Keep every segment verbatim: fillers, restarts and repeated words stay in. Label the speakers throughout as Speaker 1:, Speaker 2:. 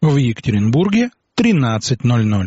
Speaker 1: В Екатеринбурге тринадцать ноль ноль.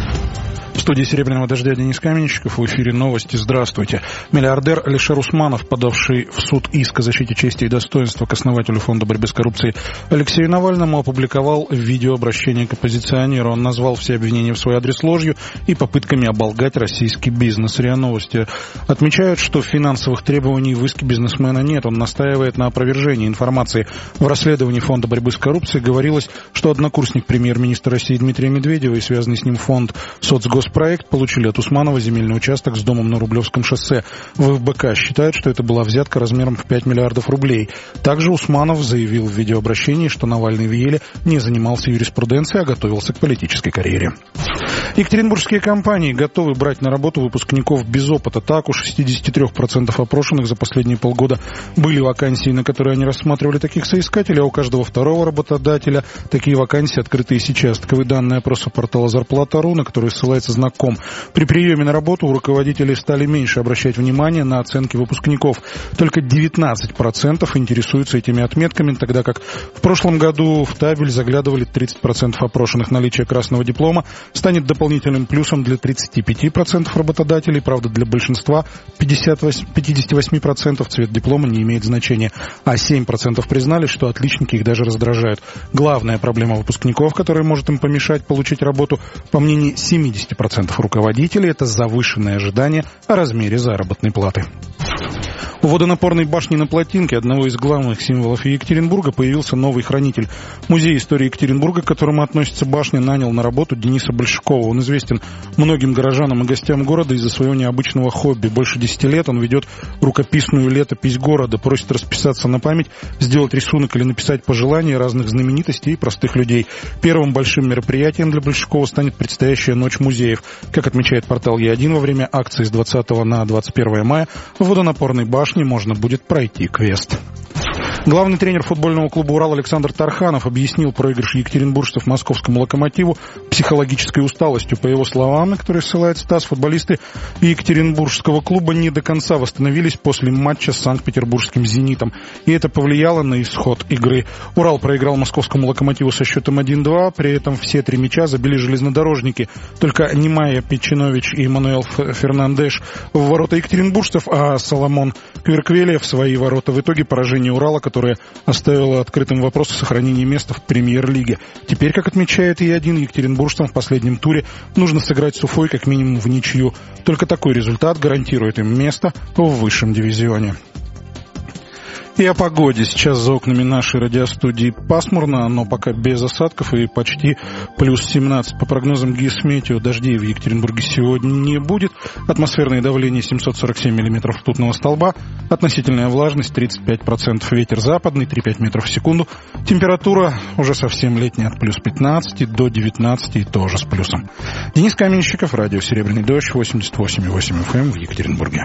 Speaker 1: В студии «Серебряного дождя» Денис Каменщиков. В эфире новости. Здравствуйте. Миллиардер Алишер Усманов, подавший в суд иск о защите чести и достоинства к основателю Фонда борьбы с коррупцией Алексею Навальному, опубликовал видеообращение к оппозиционеру. Он назвал все обвинения в свой адрес ложью и попытками оболгать российский бизнес. РИА Новости отмечают, что финансовых требований в иске бизнесмена нет. Он настаивает на опровержении информации. В расследовании Фонда борьбы с коррупцией говорилось, что однокурсник премьер-министра России Дмитрия Медведева и связанный с ним фонд «Соцгоспроект» получили от Усманова земельный участок с домом на Рублевском шоссе. В ФБК считают, что это была взятка размером в пять миллиардов рублей. Также Усманов заявил в видеообращении, что Навальный в Еле не занимался юриспруденцией, а готовился к политической карьере. Екатеринбургские компании готовы брать на работу выпускников без опыта. Так, у шестьдесят три процента опрошенных за последние полгода были вакансии, на которые они рассматривали таких соискателей, а у каждого второго работодателя такие вакансии открыты и сейчас. Таковы данные опроса портала «Зарплата.ру», на который ссылается знаком. При приеме на работу у руководителей стали меньше обращать внимание на оценки выпускников. Только девятнадцать процентов интересуются этими отметками, тогда как в прошлом году в табель заглядывали тридцать процентов опрошенных. Наличие красного диплома станет дополнительным плюсом для тридцати пяти процентов работодателей. Правда, для большинства пятьдесят восемь, пятьдесят восемь процентов цвет диплома не имеет значения, а семь процентов признали, что отличники их даже раздражают. Главная проблема выпускников, которая может им помешать получить работу, по мнению семидесяти процентов руководителей, это завышенные ожидания о размере заработной платы. У водонапорной башни на Плотинке, одного из главных символов Екатеринбурга, появился новый хранитель. Музей истории Екатеринбурга, к которому относится башня, нанял на работу Дениса Большакова. Он известен многим горожанам и гостям города из-за своего необычного хобби. Больше десяти лет он ведет рукописную летопись города, просит расписаться на память, сделать рисунок или написать пожелания разных знаменитостей и простых людей. Первым большим мероприятием для Большакова станет предстоящая ночь музеев. Как отмечает портал Е один, во время акции с двадцатого на двадцать первое мая в водонапорной башне можно будет пройти квест. Главный тренер футбольного клуба «Урал» Александр Тарханов объяснил проигрыш екатеринбуржцев московскому «Локомотиву» психологической усталостью. По его словам, на которые ссылается ТАСС, футболисты екатеринбургского клуба не до конца восстановились после матча с санкт-петербургским «Зенитом», и это повлияло на исход игры. «Урал» проиграл московскому «Локомотиву» со счетом один-два, при этом все три мяча забили железнодорожники. Только Немая Печинович и Мануэл Фернандеш в ворота екатеринбуржцев, а Соломон Кверквелия в свои ворота. В итоге поражение «Урала», которое оставило открытым вопрос о сохранении места в премьер-лиге. Теперь, как отмечает Е один, екатеринбуржцам в последнем туре нужно сыграть с Уфой как минимум в ничью. Только такой результат гарантирует им место в высшем дивизионе. И о погоде. Сейчас за окнами нашей радиостудии пасмурно, но пока без осадков и почти плюс семнадцать. По прогнозам Гисметео, дождей в Екатеринбурге сегодня не будет. Атмосферное давление семьсот сорок семь миллиметров ртутного столба. Относительная влажность тридцать пять процентов. Ветер западный три-пять метров в секунду. Температура уже совсем летняя, от плюс пятнадцати до девятнадцати, и тоже с плюсом. Денис Каменщиков, радио «Серебряный дождь», восемьдесят восемь и восемь эф эм в Екатеринбурге.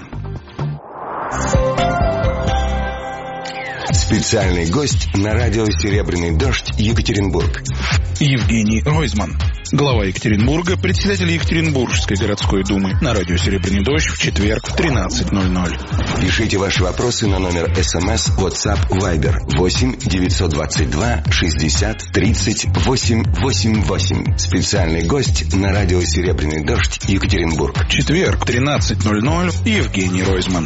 Speaker 2: Специальный гость на радио «Серебряный дождь» Екатеринбург.
Speaker 1: Евгений Ройзман, глава Екатеринбурга, председатель Екатеринбургской городской думы. На радио «Серебряный дождь» в четверг в тринадцать ноль ноль.
Speaker 2: Пишите ваши вопросы на номер СМС, WhatsApp, Viber восемь девятьсот двадцать два шестьдесят тридцать восемь восемьдесят восемь. Специальный гость на радио «Серебряный дождь» Екатеринбург.
Speaker 1: Четверг тринадцать ноль ноль. Евгений Ройзман.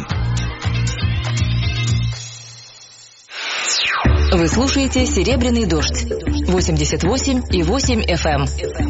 Speaker 3: Вы слушаете «Серебряный дождь» восемьдесят восемь и восемь эф эм.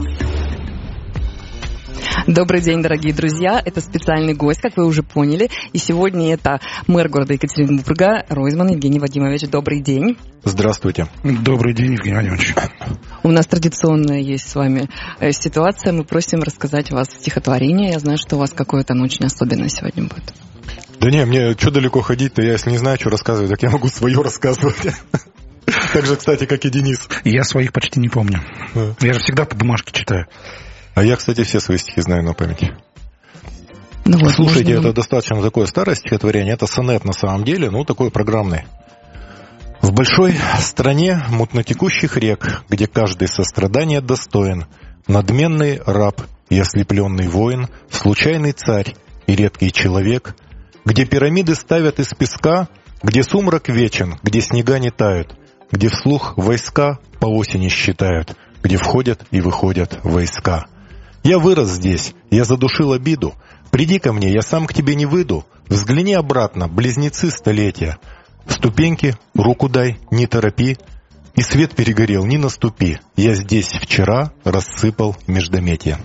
Speaker 4: Добрый день, дорогие друзья. Это специальный гость, как вы уже поняли. И сегодня это мэр города Екатеринбурга Ройзман Евгений Вадимович. Добрый день.
Speaker 5: Здравствуйте.
Speaker 1: Добрый день, Евгений Вадимович.
Speaker 4: У нас традиционная есть с вами ситуация. Мы просим рассказать вас стихотворение. Я знаю, что у вас какое-то оно очень особенное сегодня будет.
Speaker 5: Да не, мне что далеко ходить-то, я если не знаю, что рассказывать, так я могу свое рассказывать. Так же, кстати, как и Денис.
Speaker 1: Я своих почти не помню. Я же всегда по бумажке читаю.
Speaker 5: А я, кстати, все свои стихи знаю на памяти.
Speaker 4: Ну вот,
Speaker 5: слушайте,
Speaker 4: можно...
Speaker 5: это достаточно такое старое стихотворение, это сонет на самом деле, ну, такой программный. В большой стране мутнотекущих рек, где каждый сострадания достоин, надменный раб и ослепленный воин, случайный царь и редкий человек, где пирамиды ставят из песка, где сумрак вечен, где снега не тают, где вслух войска по осени считают, где входят и выходят войска. Я вырос здесь, я задушил обиду. Приди ко мне, я сам к тебе не выйду. Взгляни обратно, близнецы столетия. Ступеньки, руку дай, не торопи. И свет перегорел, не наступи. Я здесь вчера рассыпал междометия.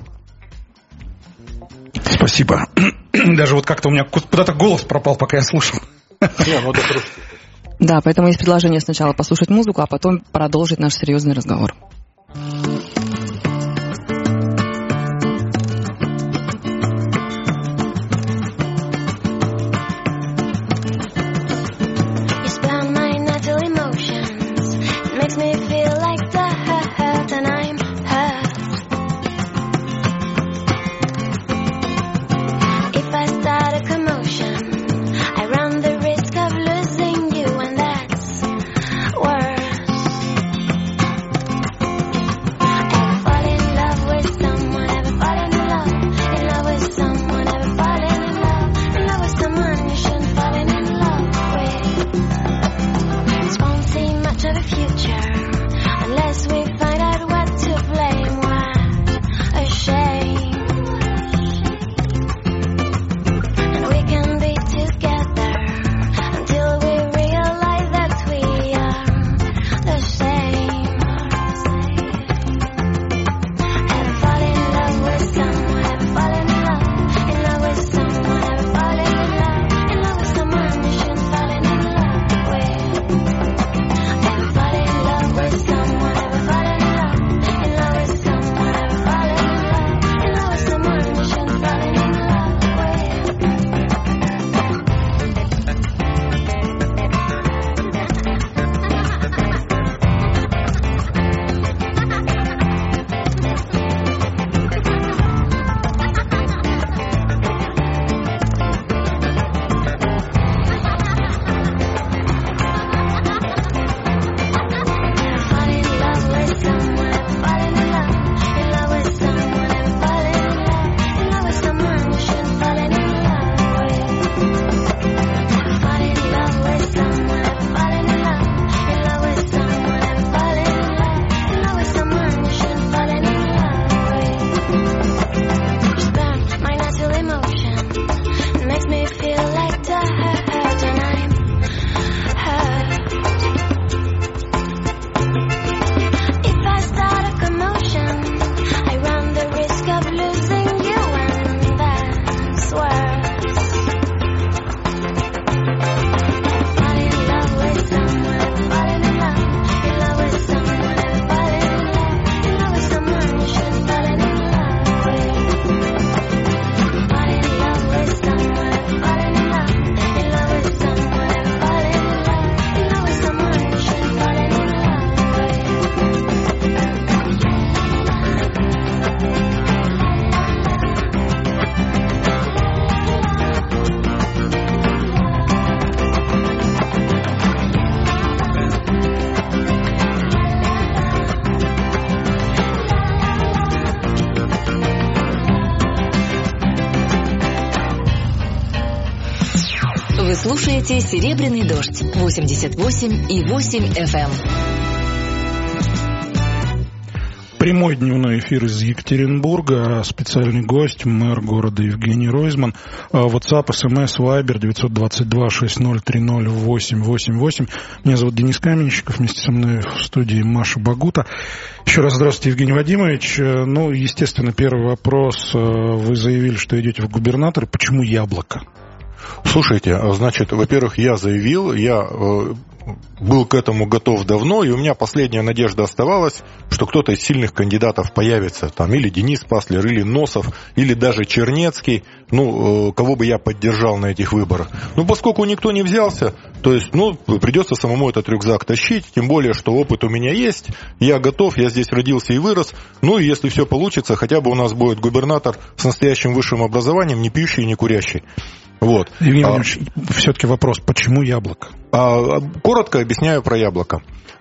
Speaker 1: Спасибо. Даже вот как-то у меня куда-то голос пропал, пока я слушал.
Speaker 4: Да, поэтому есть предложение сначала послушать музыку, а потом продолжить наш серьезный разговор.
Speaker 3: Вы слушаете «Серебряный дождь» восемьдесят восемь и восемь эф эм.
Speaker 1: Прямой дневной эфир из Екатеринбурга. Специальный гость, мэр города Евгений Ройзман. WhatsApp, эс эм эс, Viber девятьсот двадцать два шестьдесят ноль тридцать восемь восемьдесят восемь. Меня зовут Денис Каменщиков. Вместе со мной в студии Маша Багута. Еще раз здравствуйте, Евгений Вадимович. Ну, естественно, первый вопрос. Вы заявили, что идете в губернаторы. Почему яблоко?
Speaker 5: Слушайте, значит, во-первых, я заявил, я э, был к этому готов давно, и у меня последняя надежда оставалась, что кто-то из сильных кандидатов появится, там, или Денис Паслер, или Носов, или даже Чернецкий, ну, э, кого бы я поддержал на этих выборах. Ну, поскольку никто не взялся, то есть, ну, придется самому этот рюкзак тащить, тем более, что опыт у меня есть, я готов, я здесь родился и вырос, ну, и если все получится, хотя бы у нас будет губернатор с настоящим высшим образованием, не пьющий и не курящий. Вот.
Speaker 1: Евгений Ильич, а, все-таки вопрос, почему яблоко?
Speaker 5: А, коротко объясняю про яблоко.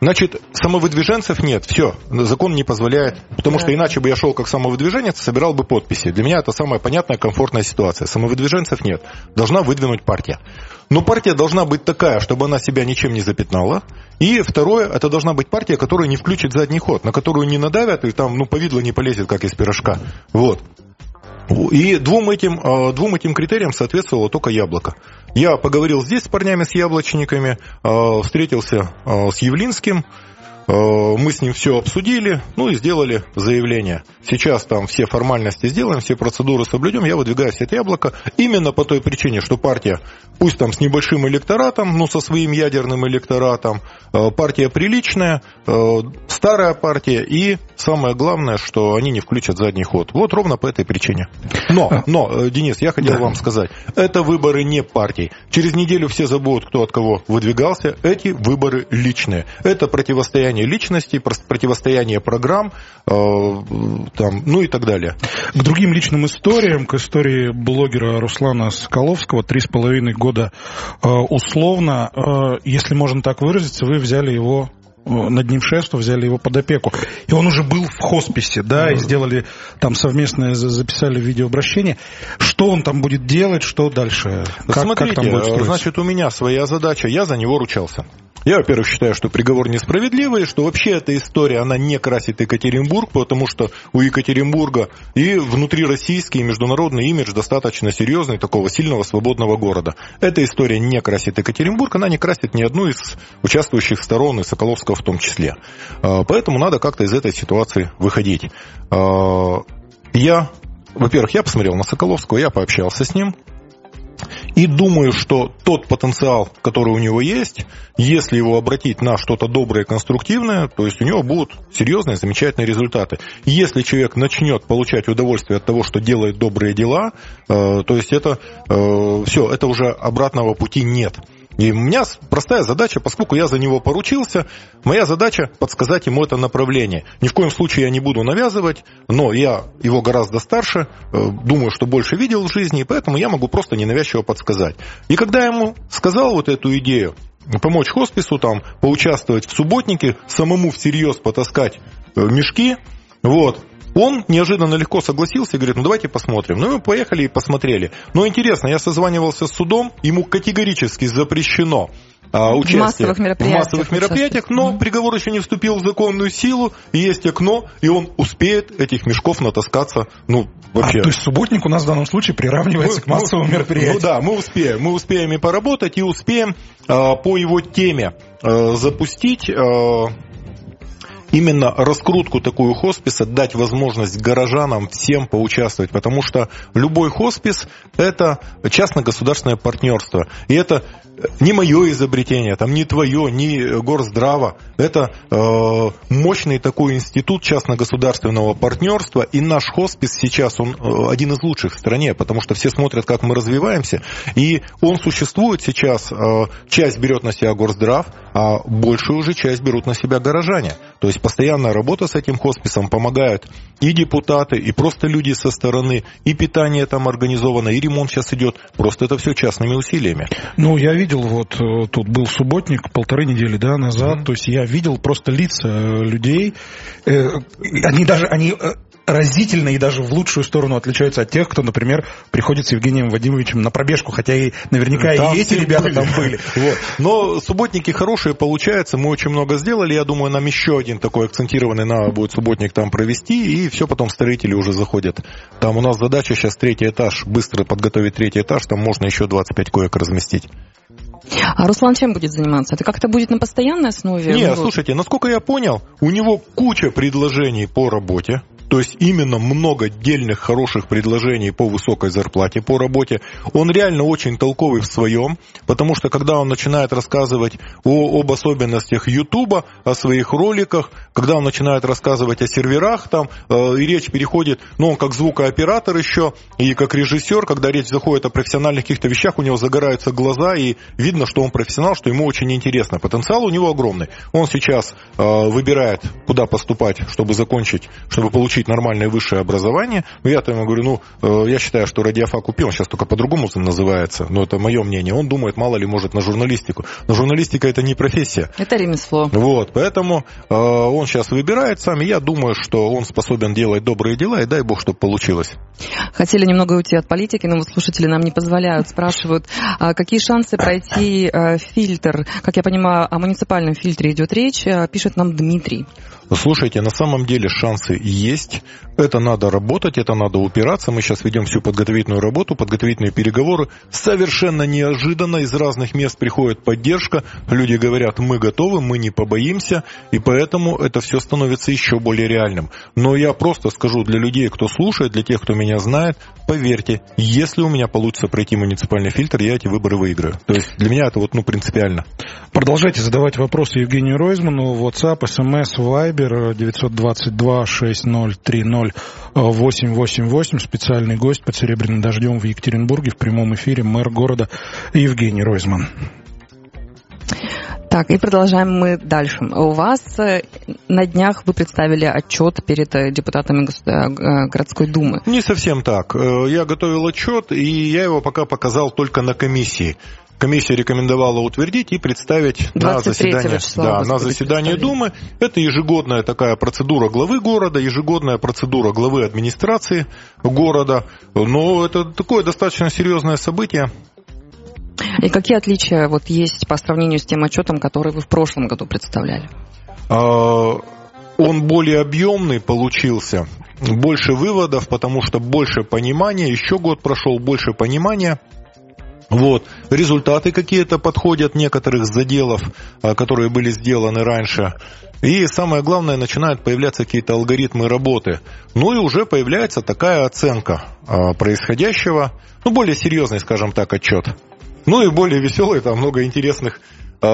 Speaker 5: Значит, самовыдвиженцев нет, все, закон не позволяет, потому что иначе бы я шел как самовыдвиженец, собирал бы подписи. Для меня это самая понятная, комфортная ситуация. Самовыдвиженцев нет, должна выдвинуть партия. Но партия должна быть такая, чтобы она себя ничем не запятнала. И второе, это должна быть партия, которая не включит задний ход, на которую не надавят, и там, ну, повидло не полезет, как из пирожка. Вот. И двум этим, двум этим критериям соответствовало только Яблоко. Я поговорил здесь с парнями, с яблочниками, встретился с Явлинским, мы с ним все обсудили, ну и сделали заявление. Сейчас там все формальности сделаем, все процедуры соблюдем, я выдвигаюсь от Яблока именно по той причине, что партия, пусть там с небольшим электоратом, ну со своим ядерным электоратом, партия приличная, старая партия, и самое главное, что они не включат задний ход. Вот ровно по этой причине. Но, но, Денис, я хотел да. вам сказать, это выборы не партий. Через неделю все забудут, кто от кого выдвигался. Эти выборы личные. Это противостояние личностей, противостояние программ, э, там, ну и так далее.
Speaker 1: К другим личным историям, к истории блогера Руслана Соколовского, три с половиной года э, условно, э, если можно так выразиться, вы взяли его над ним шефство, взяли его под опеку. И он уже был в хосписе, да, и сделали там совместное, записали видеообращение. Что он там будет делать, что дальше? Как,
Speaker 5: Смотрите,
Speaker 1: как там будет строиться?
Speaker 5: Значит, у меня своя задача, я за него ручался. Я, во-первых, считаю, что приговор несправедливый, что вообще эта история, она не красит Екатеринбург, потому что у Екатеринбурга и внутрироссийский, и международный имидж достаточно серьезный, такого сильного, свободного города. Эта история не красит Екатеринбург, она не красит ни одну из участвующих сторон, и Соколовского в том числе. Поэтому надо как-то из этой ситуации выходить. Я, во-первых, я посмотрел на Соколовского, я пообщался с ним. И думаю, что тот потенциал, который у него есть, если его обратить на что-то доброе и конструктивное, то есть у него будут серьезные, замечательные результаты. Если человек начнет получать удовольствие от того, что делает добрые дела, то есть это все, это уже обратного пути нет. И у меня простая задача, поскольку я за него поручился, моя задача подсказать ему это направление. Ни в коем случае я не буду навязывать, но я его гораздо старше, думаю, что больше видел в жизни, и поэтому я могу просто ненавязчиво подсказать. И когда я ему сказал вот эту идею, помочь хоспису, там, поучаствовать в субботнике, самому всерьез потаскать мешки, вот, он неожиданно легко согласился и говорит, ну давайте посмотрим. Ну мы поехали и посмотрели. Но интересно, я созванивался с судом, ему категорически запрещено а, участие в массовых мероприятиях, в массовых мероприятиях но mm-hmm. приговор еще не вступил в законную силу, есть окно, и он успеет этих мешков натаскаться, ну, вообще.
Speaker 1: А, то есть субботник у нас в данном случае приравнивается мы, к массовым мы, мероприятиям.
Speaker 5: Ну да, мы успеем, мы успеем и поработать, и успеем а, по его теме а, запустить... А, именно раскрутку такую хосписа, дать возможность горожанам всем поучаствовать, потому что любой хоспис – это частно-государственное партнерство, и это не мое изобретение, там, не твое, не Горздрава, это э, мощный такой институт частно-государственного партнерства, и наш хоспис сейчас, он э, один из лучших в стране, потому что все смотрят, как мы развиваемся, и он существует сейчас, э, часть берет на себя Горздрав, а большую уже часть берут на себя горожане, то есть постоянная работа с этим хосписом помогают и депутаты, и просто люди со стороны, и питание там организовано, и ремонт сейчас идет, просто это все частными усилиями.
Speaker 1: Ну, я видел, вот тут был субботник полторы недели да, назад, mm-hmm. то есть я видел просто лица людей, э, они даже, они разительно и даже в лучшую сторону отличаются от тех, кто, например, приходит с Евгением Вадимовичем на пробежку, хотя и наверняка там и эти ребята были. там были.
Speaker 5: Вот. Но субботники хорошие получаются, мы очень много сделали, я думаю, нам еще один такой акцентированный надо будет субботник там провести, и все, потом строители уже заходят. Там у нас задача сейчас третий этаж, быстро подготовить третий этаж, там можно еще двадцать пять коек разместить.
Speaker 4: А Руслан чем будет заниматься? Это как-то будет на постоянной основе?
Speaker 5: Нет, слушайте, насколько я понял, у него куча предложений по работе. То есть именно много дельных, хороших предложений по высокой зарплате, по работе. Он реально очень толковый в своем, потому что когда он начинает рассказывать о, об особенностях Ютуба, о своих роликах, когда он начинает рассказывать о серверах, там, э, и речь переходит, ну, он как звукооператор еще, и как режиссер, когда речь заходит о профессиональных каких-то вещах, у него загораются глаза, и видно, что он профессионал, что ему очень интересно. Потенциал у него огромный. Он сейчас э, выбирает, куда поступать, чтобы закончить, чтобы получить нормальное высшее образование. Но я-то ему говорю, ну, э, я считаю, что радиофак купил, он сейчас только по-другому называется, но это мое мнение. Он думает, мало ли, может, на журналистику. Но журналистика — это не профессия.
Speaker 4: Это ремесло.
Speaker 5: Вот, поэтому э, он сейчас выбирает сам, и я думаю, что он способен делать добрые дела, и дай бог, чтобы получилось.
Speaker 4: Хотели немного уйти от политики, но вот слушатели нам не позволяют. Спрашивают, а какие шансы пройти э, фильтр? Как я понимаю, о муниципальном фильтре идет речь, э, пишет нам Дмитрий.
Speaker 5: Слушайте, на самом деле шансы есть. Это надо работать, это надо упираться. Мы сейчас ведем всю подготовительную работу, подготовительные переговоры. Совершенно неожиданно из разных мест приходит поддержка. Люди говорят, мы готовы, мы не побоимся. И поэтому это все становится еще более реальным. Но я просто скажу для людей, кто слушает, для тех, кто меня знает, поверьте, если у меня получится пройти муниципальный фильтр, я эти выборы выиграю. То есть для меня это вот, ну, принципиально.
Speaker 1: Продолжайте задавать вопросы Евгению Ройзману. WhatsApp, эс эм эс, Viber девятьсот двадцать два шестьдесят ноль тридцать восемь восемь восемь. Специальный гость под «Серебряным дождем» в Екатеринбурге в прямом эфире мэр города Евгений Ройзман.
Speaker 4: Так, и продолжаем мы дальше. У вас на днях вы представили отчет перед депутатами городской думы.
Speaker 5: Не совсем так. Я готовил отчет, и я его пока показал только на комиссии. Комиссия рекомендовала утвердить и представить на заседание, да, на заседание Думы. Это ежегодная такая процедура главы города, ежегодная процедура главы администрации города. Но это такое достаточно серьезное событие.
Speaker 4: И какие отличия вот есть по сравнению с тем отчетом, который вы в прошлом году представляли?
Speaker 5: Он более объемный получился, больше выводов, потому что больше понимания, еще год прошел, больше понимания. Вот, результаты какие-то подходят некоторых заделов, которые были сделаны раньше. И самое главное, начинают появляться какие-то алгоритмы работы. Ну и уже появляется такая оценка происходящего, ну более серьезный, скажем так, отчет. Ну и более веселый, там много интересных.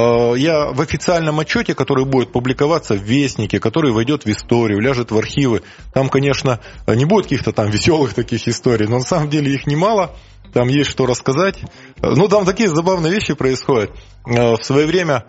Speaker 5: Я в официальном отчете, который будет публиковаться в Вестнике, который войдет в историю, ляжет в архивы, там, конечно, не будет каких-то там веселых таких историй, но на самом деле их немало. Там есть что рассказать. Ну, там такие забавные вещи происходят. В свое время,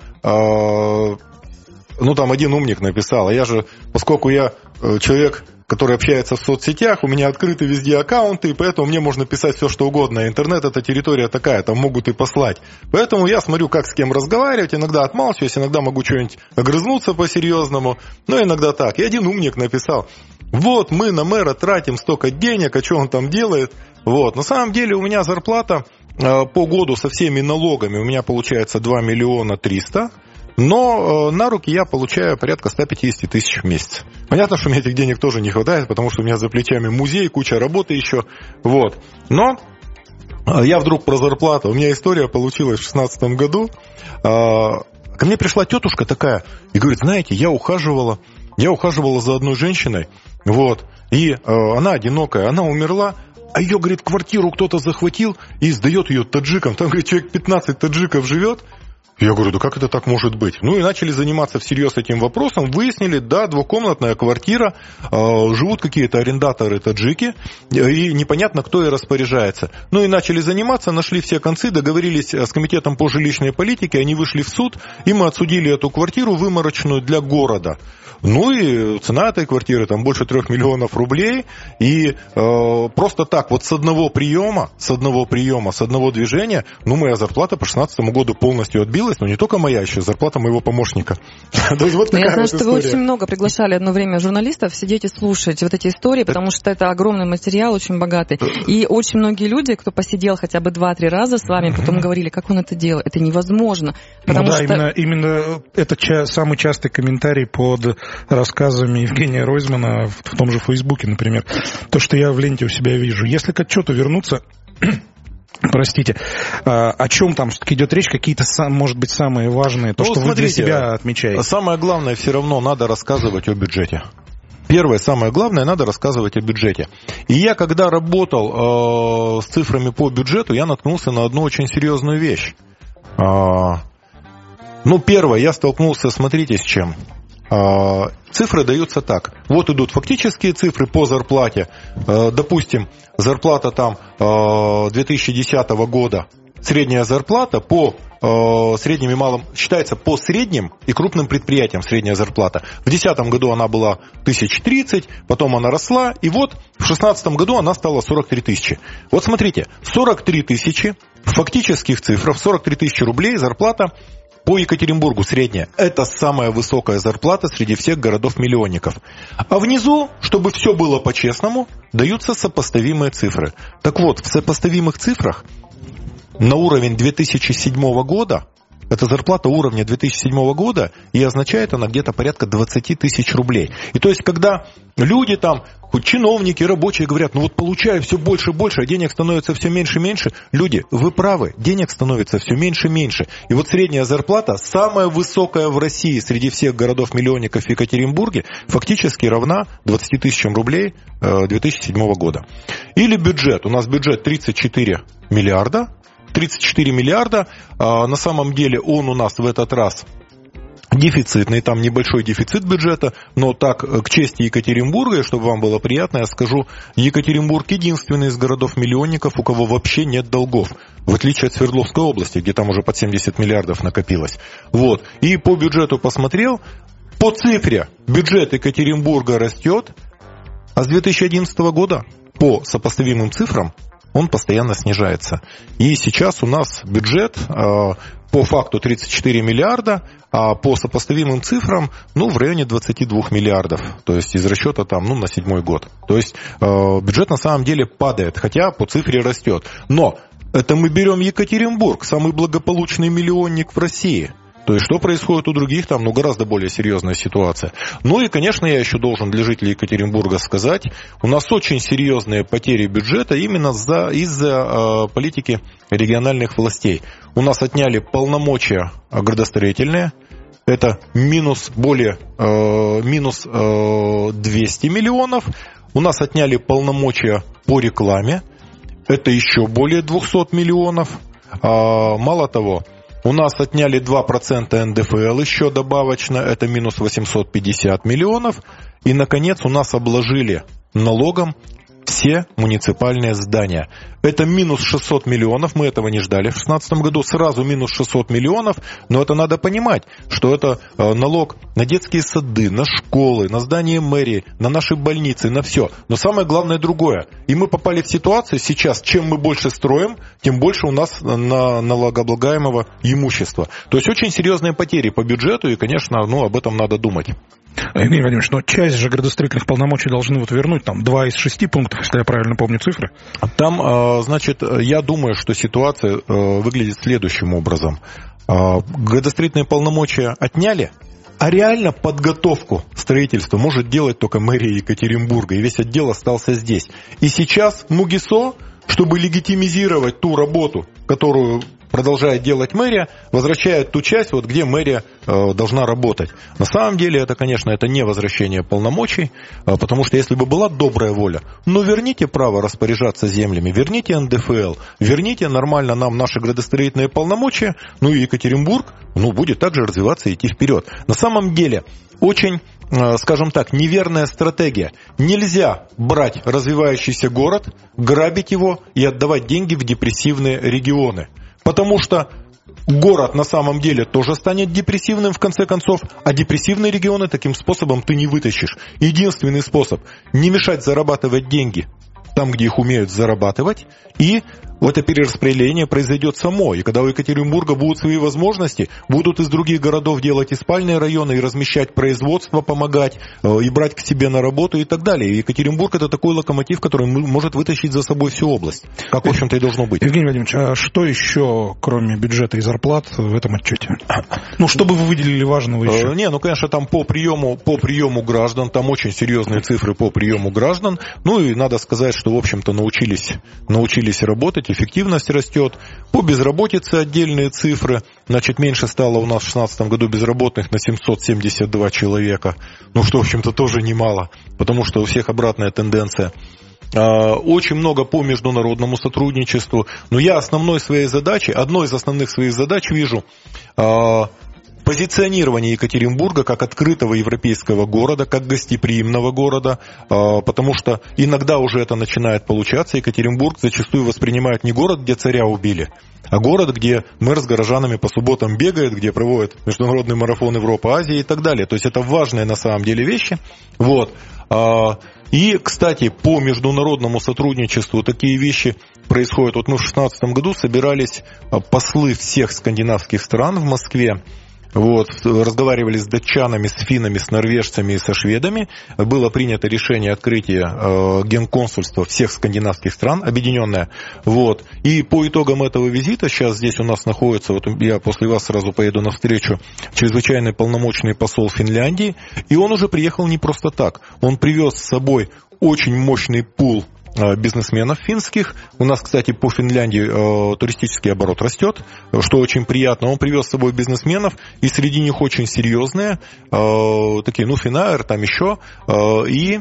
Speaker 5: ну, там один умник написал, а я же, поскольку я человек, который общается в соцсетях, у меня открыты везде аккаунты, и поэтому мне можно писать все, что угодно. Интернет — это территория такая, там могут и послать. Поэтому я смотрю, как с кем разговаривать, иногда отмалчиваюсь, иногда могу что-нибудь огрызнуться по-серьезному, но иногда так. И один умник написал, вот мы на мэра тратим столько денег, а что он там делает? Вот. На самом деле у меня зарплата э, по году со всеми налогами у меня получается два миллиона триста, но э, на руки я получаю порядка сто пятьдесят тысяч в месяц. Понятно, что мне этих денег тоже не хватает, потому что у меня за плечами музей, куча работы еще. Вот. Но э, я вдруг про зарплату. У меня история получилась в шестнадцатом году. Э, ко мне пришла тетушка такая и говорит, знаете, я ухаживала, я ухаживала за одной женщиной, вот, и э, она одинокая, она умерла. А ее, говорит, квартиру кто-то захватил и сдает ее таджикам. Там, говорит, человек пятнадцать таджиков живет. Я говорю, да как это так может быть? Ну и начали заниматься всерьез этим вопросом. Выяснили, да, двухкомнатная квартира, э, живут какие-то арендаторы таджики, и непонятно, кто и распоряжается. Ну и начали заниматься, нашли все концы, договорились с комитетом по жилищной политике, они вышли в суд, и мы отсудили эту квартиру выморочную для города. Ну и цена этой квартиры там больше трех миллионов рублей. И э, просто так, вот с одного приема, с одного приема, с одного движения, ну, моя зарплата по шестнадцатому году полностью отбилась, но не только моя, еще зарплата моего помощника.
Speaker 4: Я знаю, что вы очень много приглашали одно время журналистов сидеть и слушать вот эти истории, потому что это огромный материал, очень богатый. И очень многие люди, кто посидел хотя бы два-три раза с вами, потом говорили, как он это делал. Это невозможно.
Speaker 1: Ну да, именно, именно это ча- самый частый комментарий под рассказами Евгения Ройзмана в, в том же Фейсбуке, например. То, что я в ленте у себя вижу. Если к отчету вернуться, простите, о чем там все-таки идет речь, какие-то, может быть, самые важные, то, ну, что смотрите, вы для себя отмечаете?
Speaker 5: Самое главное, все равно надо рассказывать о бюджете. Первое, самое главное, надо рассказывать о бюджете. И я, когда работал э, с цифрами по бюджету, я наткнулся на одну очень серьезную вещь. Э, ну, первое, я столкнулся, смотрите, с чем. цифры даются так. Вот идут фактические цифры по зарплате. Допустим, зарплата там две тысячи десятого года, средняя зарплата по средним и малым, считается по средним и крупным предприятиям средняя зарплата. В две тысячи десятом году она была тысяча тридцать, потом она росла, и вот в две тысячи шестнадцатом году она стала сорок три тысячи. Вот смотрите, сорок три тысячи в фактических цифрах, сорок три тысячи рублей зарплата по Екатеринбургу средняя. Это самая высокая зарплата среди всех городов-миллионников. А внизу, чтобы все было по-честному, даются сопоставимые цифры. Так вот, в сопоставимых цифрах на уровень две тысячи седьмого года, это зарплата уровня две тысячи седьмого года, и означает она где-то порядка двадцать тысяч рублей. И то есть, когда люди там, хоть чиновники, рабочие говорят, ну вот получаю все больше и больше, а денег становится все меньше и меньше, люди, вы правы, денег становится все меньше и меньше. И вот средняя зарплата, самая высокая в России среди всех городов-миллионников в Екатеринбурге, фактически равна двадцати тысячам рублей две тысячи седьмого года. Или бюджет, у нас бюджет тридцать четыре миллиарда, тридцать четыре миллиарда, а на самом деле он у нас в этот раз дефицитный, там небольшой дефицит бюджета, но так, к чести Екатеринбурга, чтобы вам было приятно, я скажу, Екатеринбург единственный из городов-миллионников, у кого вообще нет долгов, в отличие от Свердловской области, где там уже под семьдесят миллиардов накопилось. Вот. И по бюджету посмотрел, по цифре бюджет Екатеринбурга растет, а с две тысячи одиннадцатого года по сопоставимым цифрам он постоянно снижается. И сейчас у нас бюджет э, по факту тридцать четыре миллиарда, а по сопоставимым цифрам, ну, в районе двадцать два миллиардов. То есть из расчета там, ну, на седьмой год. То есть э, бюджет на самом деле падает, хотя по цифре растет. Но это мы берем Екатеринбург, самый благополучный миллионник в России. То есть, что происходит у других, там, ну, гораздо более серьезная ситуация. Ну и, конечно, я еще должен для жителей Екатеринбурга сказать, у нас очень серьезные потери бюджета именно за, из-за э, политики региональных властей. У нас отняли полномочия градостроительные, это минус более, э, минус э, двести миллионов. У нас отняли полномочия по рекламе, это еще более двести миллионов. А, мало того, у нас отняли два процента эн дэ эф эл еще добавочно, это минус восемьсот пятьдесят миллионов. И, наконец, у нас обложили налогом все муниципальные здания. Это минус шестьсот миллионов, мы этого не ждали в две тысячи шестнадцатом году, сразу минус шестьсот миллионов, но это надо понимать, что это налог на детские сады, на школы, на здания мэрии, на наши больницы, на все. Но самое главное другое, и мы попали в ситуацию сейчас, чем мы больше строим, тем больше у нас на налогооблагаемого имущества. То есть очень серьезные потери по бюджету, и, конечно, ну, об этом надо думать.
Speaker 1: Евгений Владимирович, но часть же градостроительных полномочий должны вот вернуть, там, два из шести пунктов, если я правильно помню цифры.
Speaker 5: Там, значит, я думаю, что ситуация выглядит следующим образом. Градостроительные полномочия отняли, а реально подготовку строительства может делать только мэрия Екатеринбурга, и весь отдел остался здесь. И сейчас МУГИСО, чтобы легитимизировать ту работу, которую продолжает делать мэрия, возвращает ту часть, вот, где мэрия э, должна работать. На самом деле, это, конечно, это не возвращение полномочий, э, потому что если бы была добрая воля, ну, верните право распоряжаться землями, верните эн дэ эф эл, верните нормально нам наши градостроительные полномочия, ну, и Екатеринбург, ну, будет также развиваться и идти вперед. На самом деле, очень, э, скажем так, неверная стратегия. Нельзя брать развивающийся город, грабить его и отдавать деньги в депрессивные регионы. Потому что город на самом деле тоже станет депрессивным в конце концов, а депрессивные регионы таким способом ты не вытащишь. Единственный способ – не мешать зарабатывать деньги там, где их умеют зарабатывать, и вот это перераспределение произойдет само. И когда у Екатеринбурга будут свои возможности, будут из других городов делать и спальные районы, и размещать производство, помогать, и брать к себе на работу и так далее. И Екатеринбург – это такой локомотив, который может вытащить за собой всю область, как, в общем-то, и должно быть.
Speaker 1: Евгений Владимирович, а что еще, кроме бюджета и зарплат, в этом отчете? Ну, что бы вы выделили важного еще?
Speaker 5: Не, ну, конечно, там по приему, по приему граждан, там очень серьезные цифры по приему граждан. Ну, и надо сказать, что, в общем-то, научились, научились работать, эффективность растет. По безработице отдельные цифры. Значит, меньше стало у нас в две тысячи шестнадцатом году безработных на семьсот семьдесят два человека. Ну, что, в общем-то, тоже немало, потому что у всех обратная тенденция. Очень много по международному сотрудничеству. Но я основной своей задачей, одной из основных своих задач вижу позиционирование Екатеринбурга как открытого европейского города, как гостеприимного города, потому что иногда уже это начинает получаться. Екатеринбург зачастую воспринимают не город, где царя убили, а город, где мэр с горожанами по субботам бегает, где проводят международный марафон Европа, Азия и так далее. То есть это важные на самом деле вещи. Вот. И, кстати, по международному сотрудничеству такие вещи происходят. Вот мы в две тысячи шестнадцатом году собирались послы всех скандинавских стран в Москве. Вот, разговаривали с датчанами, с финнами, с норвежцами и со шведами. Было принято решение открытия э, генконсульства всех скандинавских стран, объединенное. Вот. И по итогам этого визита, сейчас здесь у нас находится, вот я после вас сразу поеду навстречу, чрезвычайный полномочный посол Финляндии. И он уже приехал не просто так. Он привез с собой очень мощный пул бизнесменов финских. У нас, кстати, по Финляндии э, туристический оборот растет, что очень приятно. Он привез с собой бизнесменов, и среди них очень серьезные, э, такие, ну, Финаер, там еще, э, и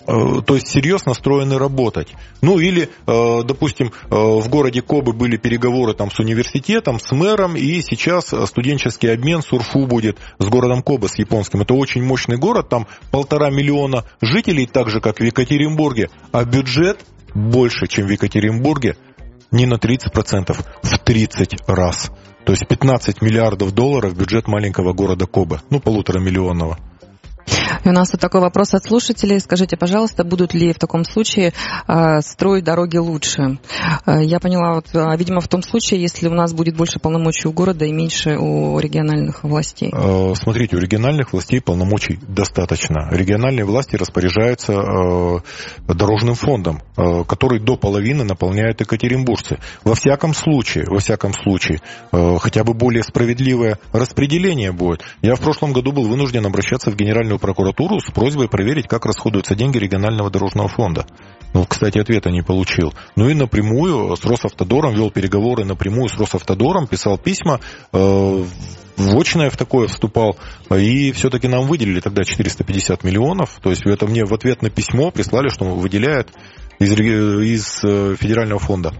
Speaker 5: то есть серьезно настроены работать. Ну или, допустим, в городе Кобе были переговоры там с университетом, с мэром, и сейчас студенческий обмен СУРФУ будет с городом Кобе, с японским. Это очень мощный город, там полтора миллиона жителей, так же как в Екатеринбурге, а бюджет больше, чем в Екатеринбурге, не на тридцать процентов, в тридцать раз. То есть пятнадцать миллиардов долларов бюджет маленького города Кобе, ну полуторамиллионного.
Speaker 4: И у нас вот такой вопрос от слушателей. Скажите, пожалуйста, будут ли в таком случае э, строить дороги лучше? Э, я поняла, вот, э, видимо, в том случае, если у нас будет больше полномочий у города и меньше у региональных властей.
Speaker 5: Э, смотрите, у региональных властей полномочий достаточно. Региональные власти распоряжаются э, дорожным фондом, э, который до половины наполняют екатеринбуржцы. Во всяком случае, во всяком случае, э, хотя бы более справедливое распределение будет. Я в прошлом году был вынужден обращаться в Генеральную прокуратуру с просьбой проверить, как расходуются деньги регионального дорожного фонда. Ну, кстати, ответа не получил. Ну и напрямую с Росавтодором вел переговоры, напрямую с Росавтодором писал письма, э, в очное в такое вступал, и все-таки нам выделили тогда четыреста пятьдесят миллионов. То есть это мне в ответ на письмо прислали, что выделяют из, из федерального фонда.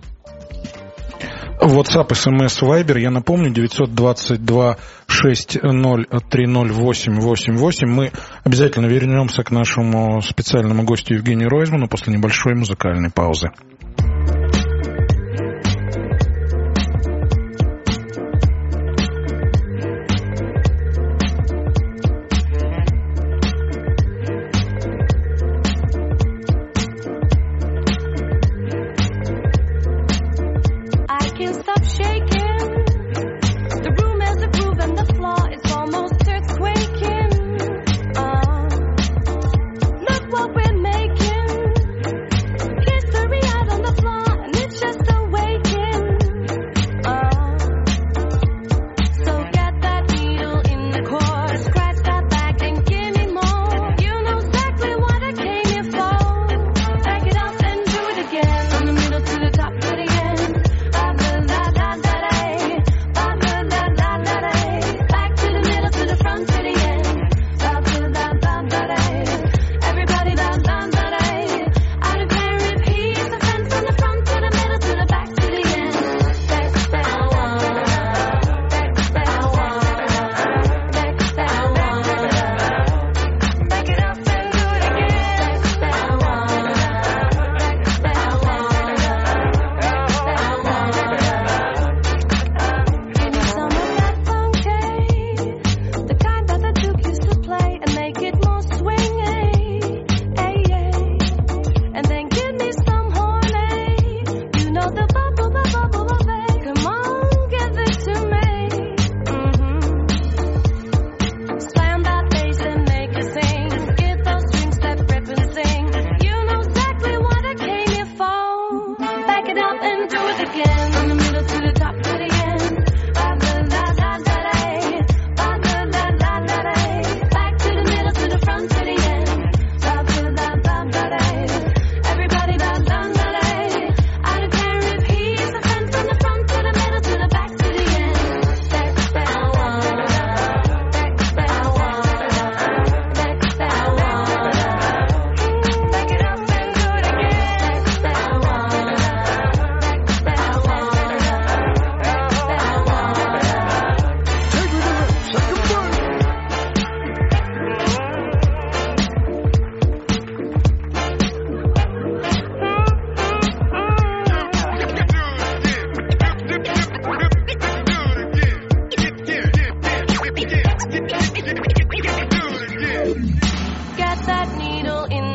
Speaker 1: WhatsApp, эс эм эс, Viber, я напомню, девятьсот двадцать два шестьдесят ноль тридцать восемь восемьдесят восемь. Мы обязательно вернемся к нашему специальному гостю Евгению Ройзману после небольшой музыкальной паузы.
Speaker 6: What we're making, history I don't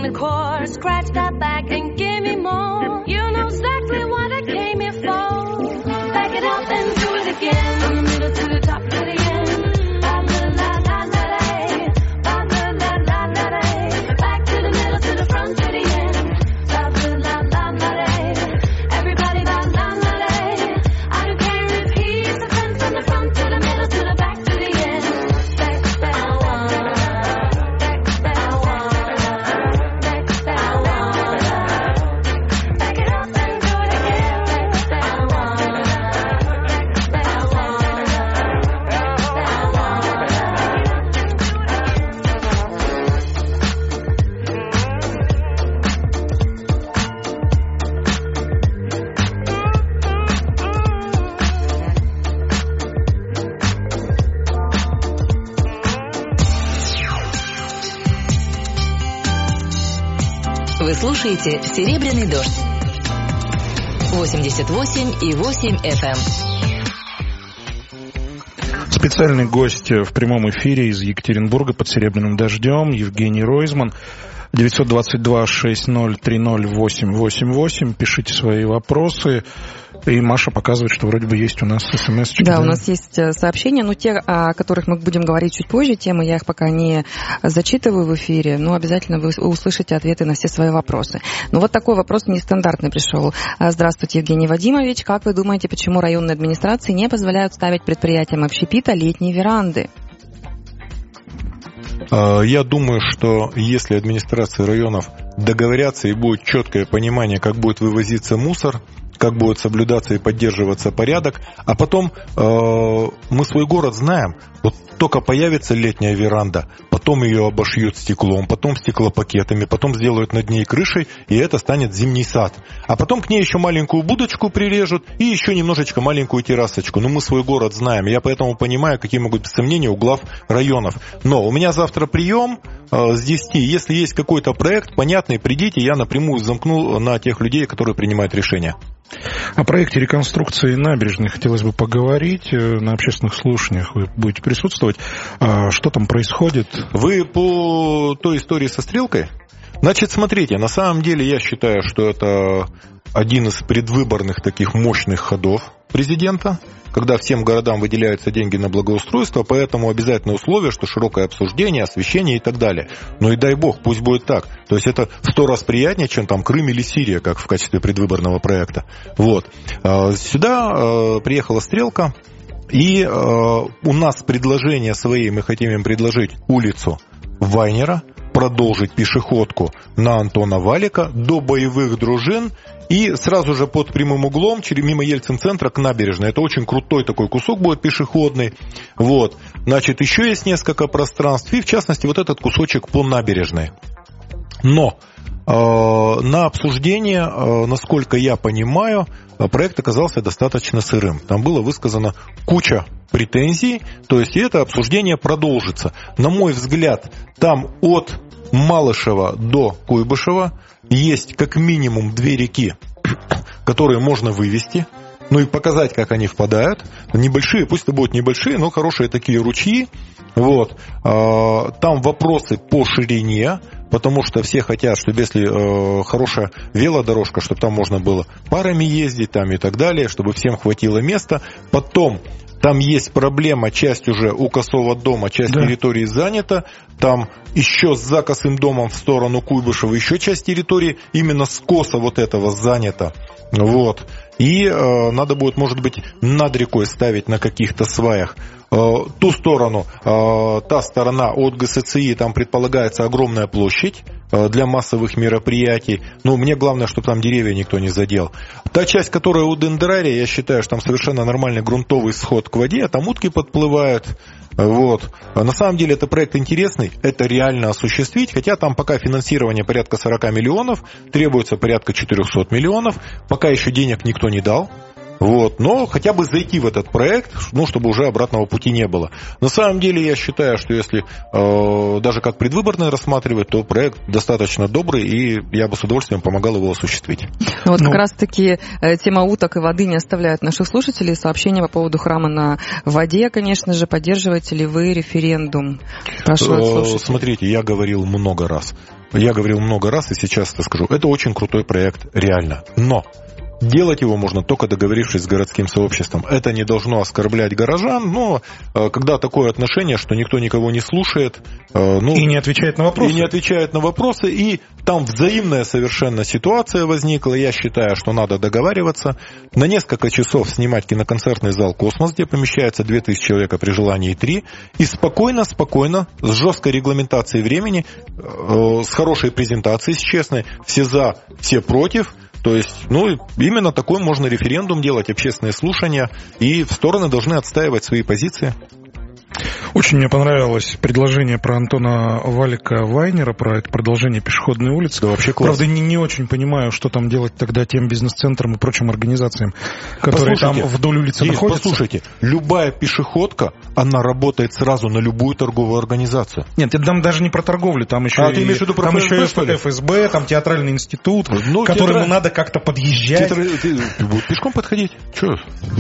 Speaker 6: the core, scratch that back and give me more. You know exactly what I came here for. Back it up and do it again. From the middle to the top, to the end. La la la la la la, la la la la la. Back to the middle, to the front, to the end. La la la la la. Everybody la la la la. I don't care if he's a friend from the front to the middle to the back to the end. Back, back, I wanna. Back, back, I wanna. Back, back, I wanna. Back it up and do it again. Back, back, I wanna. Back, back, I wanna. Back, back, I wanna.
Speaker 3: Вы слушаете «Серебряный дождь». восемьдесят восемь и восемь эф эм.
Speaker 1: Специальный гость в прямом эфире из Екатеринбурга под «Серебряным дождем» Евгений Ройзман. девятьсот двадцать два шестьдесят ноль тридцать восемь восемьдесят восемь. Пишите свои вопросы. И Маша показывает, что вроде бы есть у нас смс.
Speaker 4: Да, у нас есть сообщения, но те, о которых мы будем говорить чуть позже, темы я их пока не зачитываю в эфире, но обязательно вы услышите ответы на все свои вопросы. Но вот такой вопрос нестандартный пришел. Здравствуйте, Евгений Вадимович. Как вы думаете, почему районные администрации не позволяют ставить предприятиям общепита летние веранды?
Speaker 5: Я думаю, что если администрации районов договорятся и будет четкое понимание, как будет вывозиться мусор, как будет соблюдаться и поддерживаться порядок, а потом э, мы свой город знаем, вот только появится летняя веранда, потом ее обошьют стеклом, потом стеклопакетами, потом сделают над ней крышей, и это станет зимний сад. А потом к ней еще маленькую будочку прирежут и еще немножечко маленькую террасочку. Ну, мы свой город знаем, я поэтому понимаю, какие могут быть сомнения у глав районов. Но у меня завтра прием э, с десяти, если есть какой-то проект понятный, придите, я напрямую замкну на тех людей, которые принимают решения.
Speaker 1: О проекте реконструкции набережной хотелось бы поговорить. На общественных слушаниях вы будете присутствовать. Что там происходит?
Speaker 5: Вы по той истории со стрелкой? Значит, смотрите, на самом деле я считаю, что это один из предвыборных таких мощных ходов президента, когда всем городам выделяются деньги на благоустройство, поэтому обязательное условие, что широкое обсуждение, освещение и так далее. Ну и дай бог, пусть будет так. То есть это в сто раз приятнее, чем там Крым или Сирия, как в качестве предвыборного проекта. Вот. Сюда приехала стрелка, и у нас предложение свои, мы хотим им предложить улицу Вайнера, продолжить пешеходку на Антона Валика до боевых дружин и сразу же под прямым углом через мимо Ельцин-центра к набережной. Это очень крутой такой кусок будет пешеходный. Вот. Значит, еще есть несколько пространств, и в частности вот этот кусочек по набережной. Но э, на обсуждение, э, насколько я понимаю, проект оказался достаточно сырым. Там было высказано куча претензий, то есть это обсуждение продолжится. На мой взгляд, там от Малышева до Куйбышева есть как минимум две реки, которые можно вывести, ну и показать, как они впадают. Небольшие, пусть это будут небольшие, но хорошие такие ручьи. Вот. Там вопросы по ширине, потому что все хотят, чтобы если хорошая велодорожка, чтобы там можно было парами ездить там и так далее, чтобы всем хватило места. Потом там есть проблема, часть уже у Косого дома, часть да. территории занята. Там еще за Косым домом в сторону Куйбышева еще часть территории именно с Коса вот этого занята. Вот. И э, надо будет, может быть, над рекой ставить на каких-то сваях. Э, ту сторону, э, та сторона от ГСЦИ, там предполагается огромная площадь э, для массовых мероприятий. Ну, мне главное, чтобы там деревья никто не задел. Та часть, которая у Дендрария, я считаю, что там совершенно нормальный грунтовый сход к воде, там утки подплывают. Вот. На самом деле это проект интересный, это реально осуществить, хотя там пока финансирование порядка сорок миллионов, требуется порядка четыреста миллионов, пока еще денег никто не дал. Вот, но хотя бы зайти в этот проект, ну, чтобы уже обратного пути не было. На самом деле я считаю, что если э, даже как предвыборный рассматривать, то проект достаточно добрый, и я бы с удовольствием помогал его осуществить.
Speaker 4: Ну, вот
Speaker 5: ну,
Speaker 4: как раз-таки э, тема уток и воды не оставляет наших слушателей. Сообщение по поводу храма на воде, конечно же, поддерживаете ли вы референдум? Прошу от слушателей.
Speaker 5: Смотрите, я говорил много раз. я говорил много раз и сейчас это скажу, это очень крутой проект, реально. Но делать его можно только договорившись с городским сообществом. Это не должно оскорблять горожан, но э, когда такое отношение, что никто никого не слушает... Э, ну,
Speaker 1: и не отвечает на вопросы.
Speaker 5: И не отвечает на вопросы, и там взаимная совершенно ситуация возникла. Я считаю, что надо договариваться. На несколько часов снимать киноконцертный зал «Космос», где помещается две тысячи человек, а при желании три. И спокойно-спокойно, с жесткой регламентацией времени, э, с хорошей презентацией, с честной, все за, все против. То есть, ну, именно такой можно референдум делать, общественные слушания, и стороны должны отстаивать свои позиции.
Speaker 1: Очень мне понравилось предложение про Антона Валика Вайнера, про это продолжение пешеходной улицы.
Speaker 5: Да, вообще класс.
Speaker 1: Правда, не, не очень понимаю, что там делать тогда тем бизнес-центрам и прочим организациям, которые
Speaker 5: послушайте,
Speaker 1: там вдоль улицы
Speaker 5: есть,
Speaker 1: находятся.
Speaker 5: Послушайте, любая пешеходка, она работает сразу на любую торговую организацию.
Speaker 1: Нет, там даже не про торговлю, там еще,
Speaker 5: а,
Speaker 1: и,
Speaker 5: ты имеешь в виду про
Speaker 1: там
Speaker 5: ФСБ,
Speaker 1: еще
Speaker 5: что ли?
Speaker 1: эф эс бэ, там театральный институт,
Speaker 5: ну,
Speaker 1: к которому
Speaker 5: театра...
Speaker 1: надо как-то подъезжать.
Speaker 5: Театр... Ты, ты будешь пешком подходить? Че?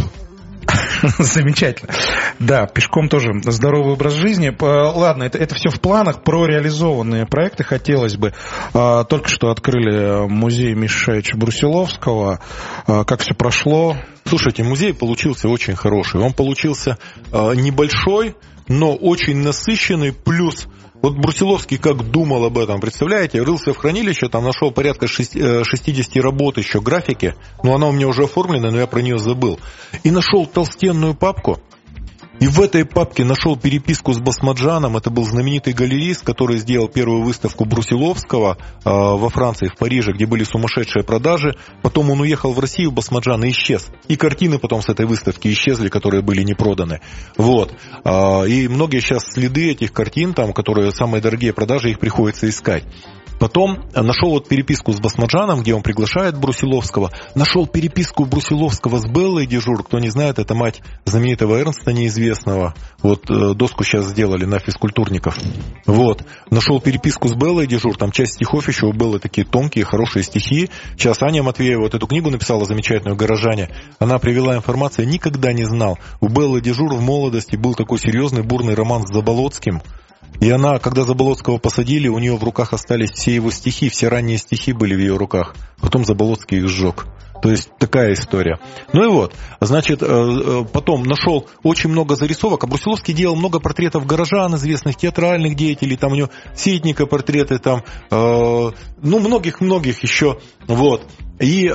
Speaker 1: Замечательно. Да, пешком тоже здоровый образ жизни. Ладно, это, это все в планах. Про реализованные проекты хотелось бы. Только что открыли музей Миши Шаича Брусиловского. Как все прошло?
Speaker 5: Слушайте, музей получился очень хороший. Он получился небольшой, но очень насыщенный, плюс... Вот Брусиловский как думал об этом, представляете, рылся в хранилище, там нашел порядка шестьдесят работ еще графики, но она у меня уже оформлена, но я про нее забыл. И нашел толстенную папку, и в этой папке нашел переписку с Басмаджаном, это был знаменитый галерист, который сделал первую выставку Брусиловского э, во Франции, в Париже, где были сумасшедшие продажи. Потом он уехал в Россию, Басмаджан, и исчез. И картины потом с этой выставки исчезли, которые были не проданы. Вот. Э, и многие сейчас следы этих картин, там, которые самые дорогие продажи, их приходится искать. Потом нашел вот переписку с Басмаджаном, где он приглашает Брусиловского. Нашел переписку Брусиловского с Беллой Дежур. Кто не знает, это мать знаменитого Эрнста неизвестного. Вот доску сейчас сделали на физкультурников. Вот. Нашел переписку с Беллой Дежур. Там часть стихов еще у Беллы такие тонкие, хорошие стихи. Сейчас Аня Матвеева вот эту книгу написала замечательную «Горожане». Она привела информацию, я никогда не знал. У Беллы Дежур в молодости был такой серьезный бурный роман с Заболоцким. И она, когда Заболоцкого посадили, у нее в руках остались все его стихи, все ранние стихи были в ее руках. Потом Заболоцкий их сжег. То есть такая история. Ну и вот, значит, потом нашел очень много зарисовок. А Брусиловский делал много портретов горожан, известных театральных деятелей. Там у него Ситника портреты, там, ну, многих-многих еще. Вот. И...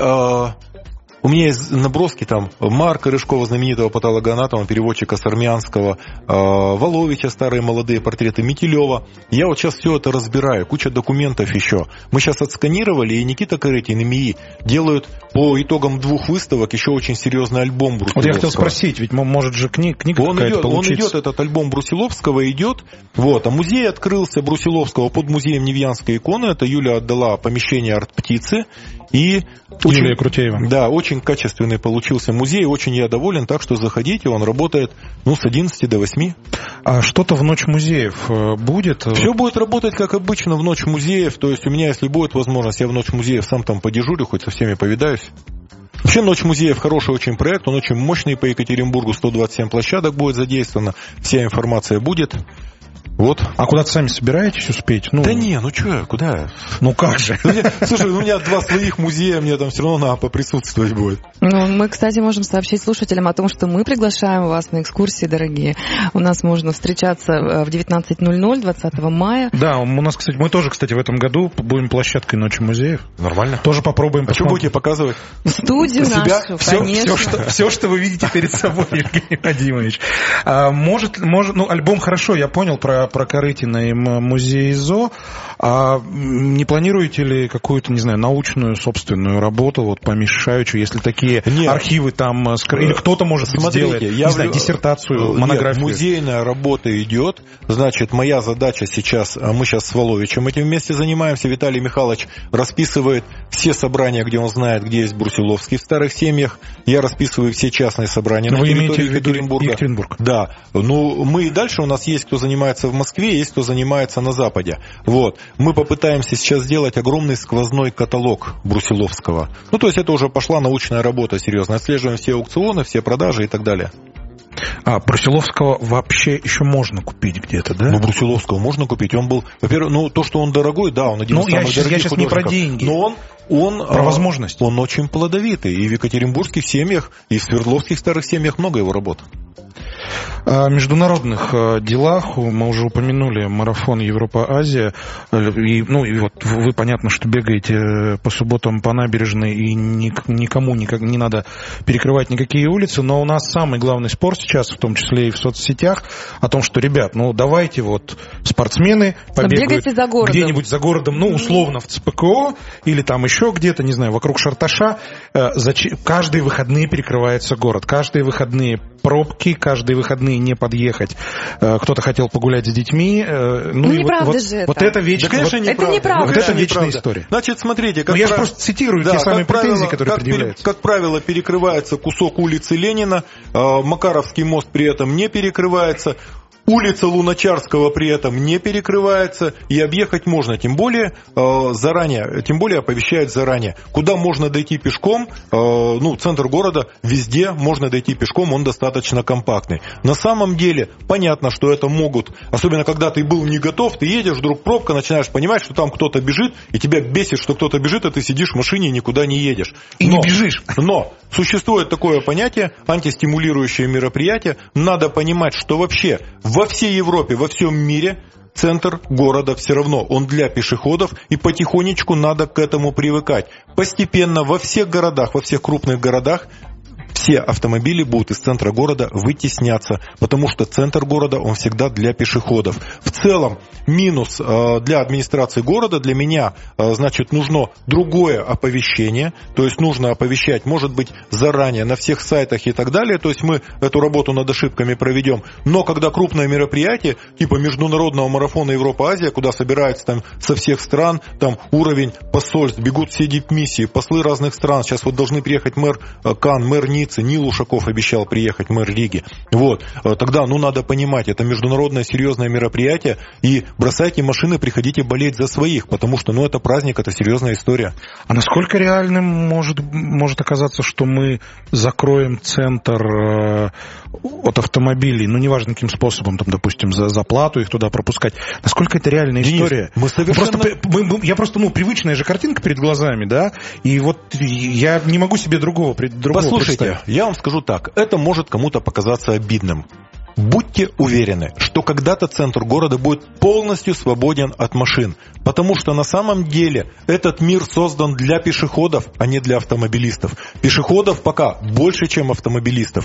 Speaker 5: У меня есть наброски там Марка Рыжкова, знаменитого патологоанатома, переводчика с армянского, Воловича, старые молодые портреты, Метелева. Я вот сейчас все это разбираю, куча документов еще. Мы сейчас отсканировали, и Никита Корытин и МИИ делают по итогам двух выставок еще очень серьезный альбом Брусиловского.
Speaker 1: Вот я хотел спросить, ведь может же книга, книга
Speaker 5: он
Speaker 1: какая-то
Speaker 5: идет,
Speaker 1: получится.
Speaker 5: Он идет, этот альбом Брусиловского идет. Вот, а музей открылся Брусиловского под музеем Невьянской иконы. Это Юля отдала помещение «Арт-птицы». И очень,
Speaker 1: Юлия Крутеева.
Speaker 5: Да, очень качественный получился музей, очень я доволен, так что заходите, он работает ну, с одиннадцати до восьми.
Speaker 1: А что-то в Ночь музеев будет?
Speaker 5: Все будет работать, как обычно, в Ночь музеев, то есть у меня, если будет возможность, я в Ночь музеев сам там подежурю, хоть со всеми повидаюсь. Вообще Ночь музеев хороший очень проект, он очень мощный по Екатеринбургу, сто двадцать семь площадок будет задействовано, вся информация будет. Вот.
Speaker 1: А куда-то сами собираетесь успеть? Ну...
Speaker 5: Да не, ну что, куда?
Speaker 1: Ну как же?
Speaker 5: Слушай, у меня два своих музея, мне там все равно надо поприсутствовать будет.
Speaker 4: Ну, мы, кстати, можем сообщить слушателям о том, что мы приглашаем вас на экскурсии, дорогие. У нас можно встречаться в девятнадцать ноль ноль двадцатого мая.
Speaker 1: Да, у нас, кстати, мы тоже, кстати, в этом году будем площадкой Ночи музеев.
Speaker 5: Нормально.
Speaker 1: Тоже попробуем.
Speaker 5: А что будете показывать?
Speaker 4: Студию нашу,
Speaker 1: все,
Speaker 4: конечно.
Speaker 1: Все что, все, что вы видите перед собой, Евгений Вадимович. А, может, может, ну, альбом хорошо, я понял про про Корытина и музей ЗО. А не планируете ли какую-то, не знаю, научную собственную работу вот по Мише Шаичу, если такие нет. архивы там скрыты? Или кто-то, может быть,
Speaker 5: Смотрите,
Speaker 1: сделает,
Speaker 5: я
Speaker 1: не знаю, диссертацию, монографию?
Speaker 5: Нет, музейная работа идет. Значит, моя задача сейчас, мы сейчас с Воловичем этим вместе занимаемся. Виталий Михайлович расписывает все собрания, где он знает, где есть Брусиловский в старых семьях. Я расписываю все частные собрания.
Speaker 1: Вы
Speaker 5: на
Speaker 1: имеете
Speaker 5: территории Екатеринбурга.
Speaker 1: Екатеринбург?
Speaker 5: Да. Ну, мы и дальше у нас есть, кто занимается в Москве, есть кто занимается на Западе. Вот. Мы попытаемся сейчас сделать огромный сквозной каталог Брусиловского. Ну, то есть это уже пошла научная работа серьезно. Отслеживаем все аукционы, все продажи и так далее.
Speaker 1: А Брусиловского вообще еще можно купить где-то, да?
Speaker 5: Ну, Брусиловского можно купить. Он был, во-первых, ну, то, что он дорогой, да, он один
Speaker 1: ну,
Speaker 5: из самых
Speaker 1: я сейчас,
Speaker 5: дорогих
Speaker 1: я сейчас не про деньги.
Speaker 5: Но он, он,
Speaker 1: про
Speaker 5: а,
Speaker 1: возможность.
Speaker 5: Он очень плодовитый. И в екатеринбургских семьях, и в свердловских старых семьях много его работ.
Speaker 1: О международных делах мы уже упомянули марафон Европа-Азия. И, ну, и вот вы, понятно, что бегаете по субботам по набережной, и никому никак не надо перекрывать никакие улицы. Но у нас самый главный спор сейчас, в том числе и в соцсетях, о том, что, ребят, ну давайте вот спортсмены побегают
Speaker 4: за
Speaker 1: где-нибудь за городом, ну, условно, в ЦПКО или там еще где-то, не знаю, вокруг Шарташа. Каждые выходные перекрывается город, каждые выходные пробки, каждые выходные не подъехать. Кто-то хотел погулять с детьми. Ну,
Speaker 4: ну неправда
Speaker 1: вот,
Speaker 4: же
Speaker 1: вот, вот это вечная,
Speaker 5: да, конечно,
Speaker 1: вот,
Speaker 5: неправда.
Speaker 4: Это неправда.
Speaker 1: Вот это
Speaker 5: да,
Speaker 1: вечная
Speaker 5: неправда.
Speaker 1: история.
Speaker 5: Значит, смотрите, как
Speaker 1: ну, я
Speaker 5: прав...
Speaker 1: же просто цитирую
Speaker 5: да,
Speaker 1: те самые претензии,
Speaker 5: правило,
Speaker 1: которые
Speaker 5: как,
Speaker 1: предъявляются.
Speaker 5: Как правило, перекрывается кусок улицы Ленина, Макаровский мост при этом не перекрывается. Улица Луначарского при этом не перекрывается, и объехать можно, тем более э, заранее, тем более оповещают заранее. Куда можно дойти пешком, э, ну, центр города, везде можно дойти пешком, он достаточно компактный. На самом деле, понятно, что это могут, особенно когда ты был не готов, ты едешь, вдруг пробка, начинаешь понимать, что там кто-то бежит, и тебя бесит, что кто-то бежит, а ты сидишь в машине и никуда не едешь.
Speaker 1: И
Speaker 5: но,
Speaker 1: не бежишь.
Speaker 5: Но существует такое понятие, антистимулирующее мероприятие. Надо понимать, что вообще во всей Европе, во всем мире центр города все равно, он для пешеходов, и потихонечку надо к этому привыкать. Постепенно во всех городах, во всех крупных городах все автомобили будут из центра города вытесняться, потому что центр города, он всегда для пешеходов. В целом, минус э, для администрации города, для меня, э, значит, нужно другое оповещение, то есть нужно оповещать, может быть, заранее на всех сайтах и так далее, то есть мы эту работу над ошибками проведем, но когда крупное мероприятие, типа международного марафона Европа-Азия, куда собираются там со всех стран, там уровень посольств, бегут все дипмиссии, послы разных стран, сейчас вот должны приехать мэр Кан, мэр Ниццы, Нил Ушаков обещал приехать, мэр Риги. Вот. Тогда, ну, надо понимать, это международное серьезное мероприятие, и бросайте машины, приходите болеть за своих, потому что, ну, это праздник, это серьезная история.
Speaker 1: А насколько реальным может, может оказаться, что мы закроем центр э, от автомобилей, ну, неважно каким способом, там, допустим, за, за плату их туда пропускать. Насколько это реальная
Speaker 5: Денис,
Speaker 1: история?
Speaker 5: Мы совершенно...
Speaker 1: просто, мы, мы, я просто, ну, привычная же картинка перед глазами, да, и вот я не могу себе другого, другого
Speaker 5: Послушайте,
Speaker 1: представить.
Speaker 5: Я вам скажу так, это может кому-то показаться обидным. Будьте уверены, что когда-то центр города будет полностью свободен от машин, потому что на самом деле этот мир создан для пешеходов, а не для автомобилистов. Пешеходов пока больше, чем автомобилистов.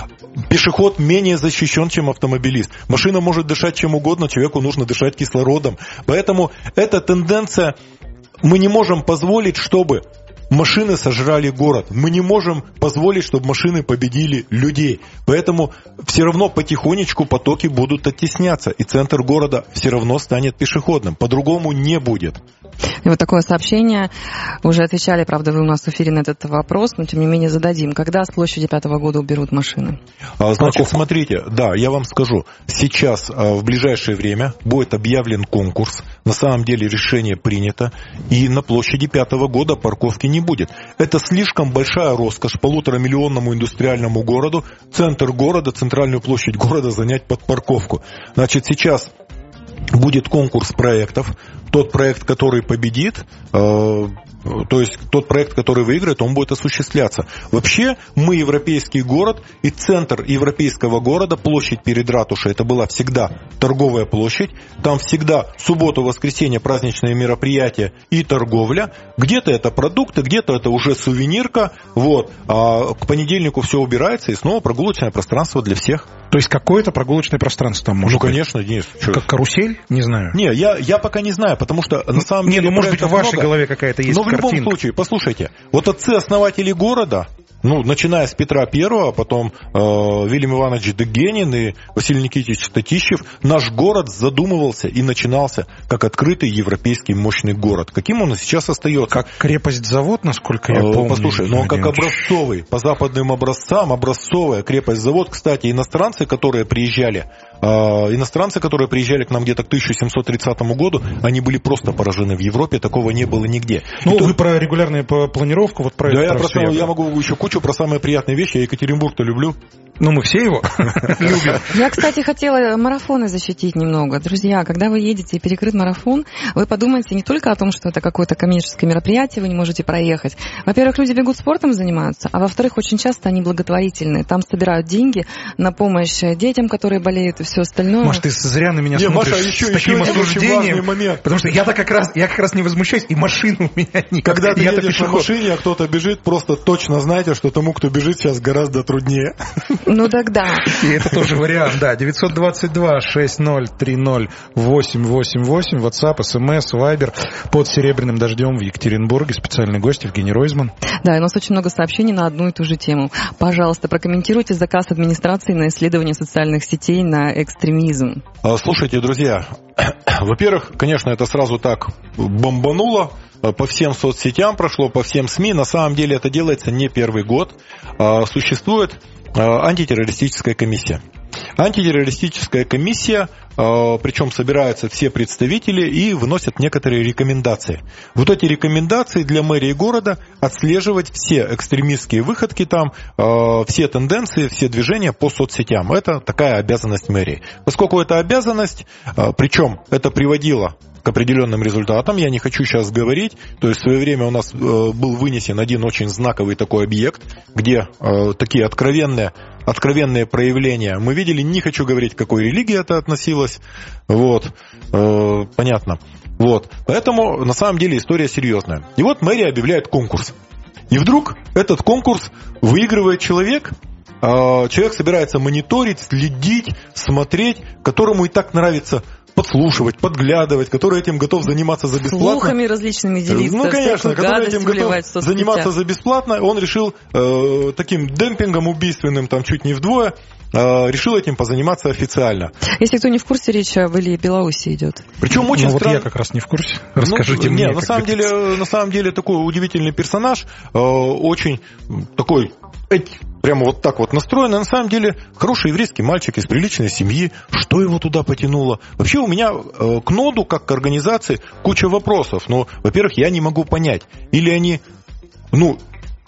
Speaker 5: Пешеход менее защищен, чем автомобилист. Машина может дышать чем угодно, человеку нужно дышать кислородом. Поэтому эта тенденция, мы не можем позволить, чтобы машины сожрали город. Мы не можем позволить, чтобы машины победили людей. Поэтому все равно потихонечку потоки будут оттесняться. И центр города все равно станет пешеходным. По-другому не будет.
Speaker 4: И вот такое сообщение. Уже отвечали, правда, вы у нас в эфире на этот вопрос, но тем не менее зададим. Когда с площади пятого года уберут машины?
Speaker 5: Значит, Парковку. Смотрите, да, я вам скажу. Сейчас, в ближайшее время, будет объявлен конкурс. На самом деле решение принято. И на площади пятого года парковки не будет. Это слишком большая роскошь полуторамиллионному индустриальному городу. Центр города, центральную площадь города занять под парковку. Значит, сейчас будет конкурс проектов. Тот проект, который победит, э, то есть тот проект, который выиграет, он будет осуществляться. Вообще, мы европейский город, и центр европейского города, площадь перед ратушей, это была всегда торговая площадь. Там всегда субботу, воскресенье, праздничные мероприятия и торговля. Где-то это продукты, где-то это уже сувенирка. Вот. А к понедельнику все убирается, и снова прогулочное пространство для всех.
Speaker 1: То есть какое-то прогулочное пространство там может
Speaker 5: Ну,
Speaker 1: быть?
Speaker 5: конечно, Денис.
Speaker 1: Как карусель? Не знаю.
Speaker 5: Не, я, я пока не знаю, потому что на самом
Speaker 1: не,
Speaker 5: деле...
Speaker 1: ну, может быть, в вашей
Speaker 5: много,
Speaker 1: голове какая-то есть
Speaker 5: но в
Speaker 1: картинка.
Speaker 5: любом случае, послушайте, вот отцы-основатели города, ну, начиная с Петра Первого, потом э, Вильям Иванович Дегенин и Василий Никитич Татищев, наш город задумывался и начинался как открытый европейский мощный город. Каким он сейчас остается?
Speaker 1: Как крепость-завод, насколько я
Speaker 5: э,
Speaker 1: помню.
Speaker 5: Послушай, но он как образцовый, по западным образцам, образцовая крепость-завод. Кстати, иностранцы, которые приезжали, э, иностранцы, которые приезжали к нам где-то к тысяча семьсот тридцатому году, они были просто поражены. В Европе такого не было нигде.
Speaker 1: Ну,
Speaker 5: и
Speaker 1: вы
Speaker 5: то...
Speaker 1: про регулярную планировку, вот про
Speaker 5: да,
Speaker 1: это.
Speaker 5: я, про, я могу еще кучу про самые приятные вещи. Я Екатеринбург-то люблю.
Speaker 1: Ну, мы все его любим.
Speaker 4: Я, кстати, хотела марафоны защитить немного. Друзья, когда вы едете и перекрыт марафон, вы подумайте не только о том, что это какое-то коммерческое мероприятие, вы не можете проехать. Во-первых, люди бегут спортом занимаются, а во-вторых, очень часто они благотворительные. Там собирают деньги на помощь детям, которые болеют, и все остальное.
Speaker 1: Маш, ты зря на меня
Speaker 5: не,
Speaker 1: смотришь
Speaker 5: Маша, еще,
Speaker 1: с таким
Speaker 5: еще
Speaker 1: осуждением,
Speaker 5: момент.
Speaker 1: Потому что я-то как раз, я как раз не возмущаюсь, и машины у меня нет.
Speaker 5: Когда ты
Speaker 1: я-то
Speaker 5: едешь
Speaker 1: пешеход.
Speaker 5: на машине, а кто-то бежит, просто точно знайте, что тому, кто бежит, сейчас гораздо труднее.
Speaker 4: Ну тогда.
Speaker 1: И это тоже вариант, да. девятьсот двадцать два шестьдесят ноль тридцать восемь восемь восемь, WhatsApp, эс эм эс, Viber. Под серебряным дождем в Екатеринбурге специальный гость Евгений Ройзман.
Speaker 4: Да, и у нас очень много сообщений на одну и ту же тему. Пожалуйста, прокомментируйте заказ администрации на исследование социальных сетей на экстремизм.
Speaker 5: Слушайте, друзья, во-первых, конечно, это сразу так бомбануло. По всем соцсетям прошло, по всем СМИ. На самом деле это делается не первый год. Существует антитеррористическая комиссия. Антитеррористическая комиссия, причем собираются все представители и выносят некоторые рекомендации. Вот эти рекомендации для мэрии города отслеживать все экстремистские выходки там, все тенденции, все движения по соцсетям. Это такая обязанность мэрии. Поскольку это обязанность, причем это приводило к определенным результатам, я не хочу сейчас говорить, то есть в свое время у нас э, был вынесен один очень знаковый такой объект, где э, такие откровенные, откровенные проявления мы видели, не хочу говорить, к какой религии это относилось, вот, э, понятно, вот, поэтому на самом деле история серьезная. И вот мэрия объявляет конкурс, и вдруг этот конкурс выигрывает человек, э, человек собирается мониторить, следить, смотреть, которому и так нравится подслушивать, подглядывать, который этим готов заниматься за бесплатно.
Speaker 4: Слухами различными делиться.
Speaker 5: Ну, конечно, который этим готов заниматься за бесплатно. Он решил э, таким демпингом убийственным, там чуть не вдвое, э, решил этим позаниматься официально.
Speaker 4: Если кто не в курсе, речь о Илье Белоусе идет.
Speaker 5: Причем очень
Speaker 1: ну,
Speaker 5: странно.
Speaker 1: Вот я как раз не в курсе. Расскажите
Speaker 5: ну,
Speaker 1: мне.
Speaker 5: Не, на самом деле, на самом деле такой удивительный персонаж, э, очень такой... Прямо вот так вот настроено. На самом деле, хороший еврейский мальчик из приличной семьи. Что его туда потянуло? Вообще у меня э, к ноду, как к организации, куча вопросов. Но, во-первых, я не могу понять. Или они, ну...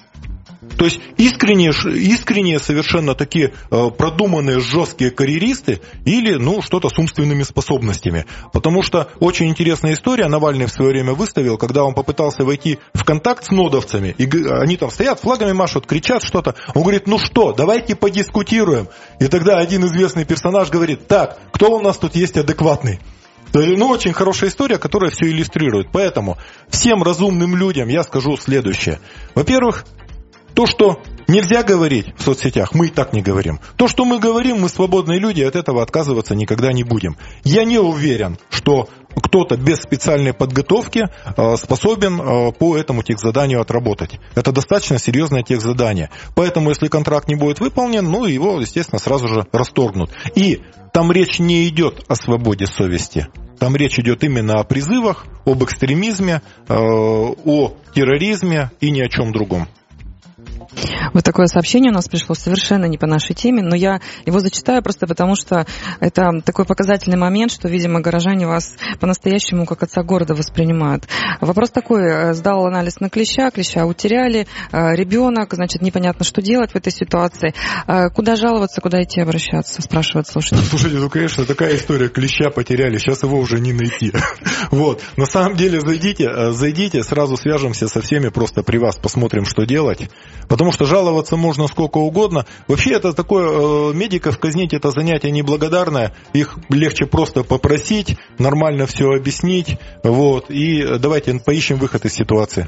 Speaker 5: То есть искренние, искренние совершенно такие э, продуманные жесткие карьеристы или ну, что-то с умственными способностями. Потому что очень интересная история Навальный в свое время выставил, когда он попытался войти в контакт с нодовцами, и они там стоят, флагами машут, кричат что-то. Он говорит, ну что, давайте подискутируем. И тогда один известный персонаж говорит, так, кто у нас тут есть адекватный? Ну, очень хорошая история, которая все иллюстрирует. Поэтому всем разумным людям я скажу следующее. Во-первых, то, что нельзя говорить в соцсетях, мы и так не говорим. То, что мы говорим, мы свободные люди, от этого отказываться никогда не будем. Я не уверен, что кто-то без специальной подготовки способен по этому техзаданию отработать. Это достаточно серьезное техзадание. Поэтому, если контракт не будет выполнен, ну, его, естественно, сразу же расторгнут. И там речь не идет о свободе совести. Там речь идет именно о призывах, об экстремизме, о терроризме и ни о чем другом.
Speaker 4: Вот такое сообщение у нас пришло совершенно не по нашей теме, но я его зачитаю просто потому, что это такой показательный момент, что, видимо, горожане вас по-настоящему как отца города воспринимают. Вопрос такой, сдал анализ на клеща, клеща утеряли, ребенок, значит, непонятно, что делать в этой ситуации. Куда жаловаться, куда идти обращаться, спрашивает слушатель.
Speaker 5: Слушайте, ну, конечно, такая история, клеща потеряли, сейчас его уже не найти. Вот, на самом деле, зайдите, зайдите, сразу свяжемся со всеми, просто при вас посмотрим, что делать. Потому что жаловаться можно сколько угодно. Вообще это такое, э, медиков казнить это занятие неблагодарное. Их легче просто попросить, нормально все объяснить. Вот, и давайте поищем выход из ситуации.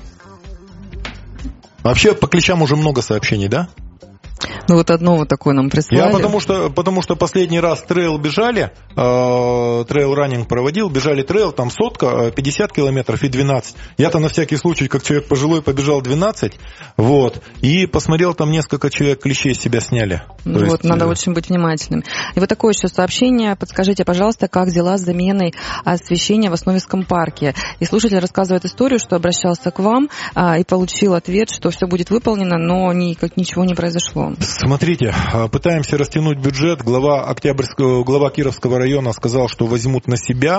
Speaker 5: Вообще по клещам уже много сообщений, да?
Speaker 4: Ну вот одно вот такое нам прислали.
Speaker 5: Я потому что, потому что последний раз трейл бежали, э, трейл-раннинг проводил, бежали трейл, там сотка, пятьдесят километров и двенадцать. Я-то на всякий случай, как человек пожилой, побежал двенадцать, вот, и посмотрел, там несколько человек клещей с себя сняли.
Speaker 4: Ну вот, есть... надо очень быть внимательным. И вот такое еще сообщение, подскажите, пожалуйста, как дела с заменой освещения в Основинском парке? И слушатель рассказывает историю, что обращался к вам а, и получил ответ, что все будет выполнено, но никак ничего не произошло.
Speaker 5: Смотрите, пытаемся растянуть бюджет. Глава Октябрьского, глава Кировского района сказал, что возьмут на себя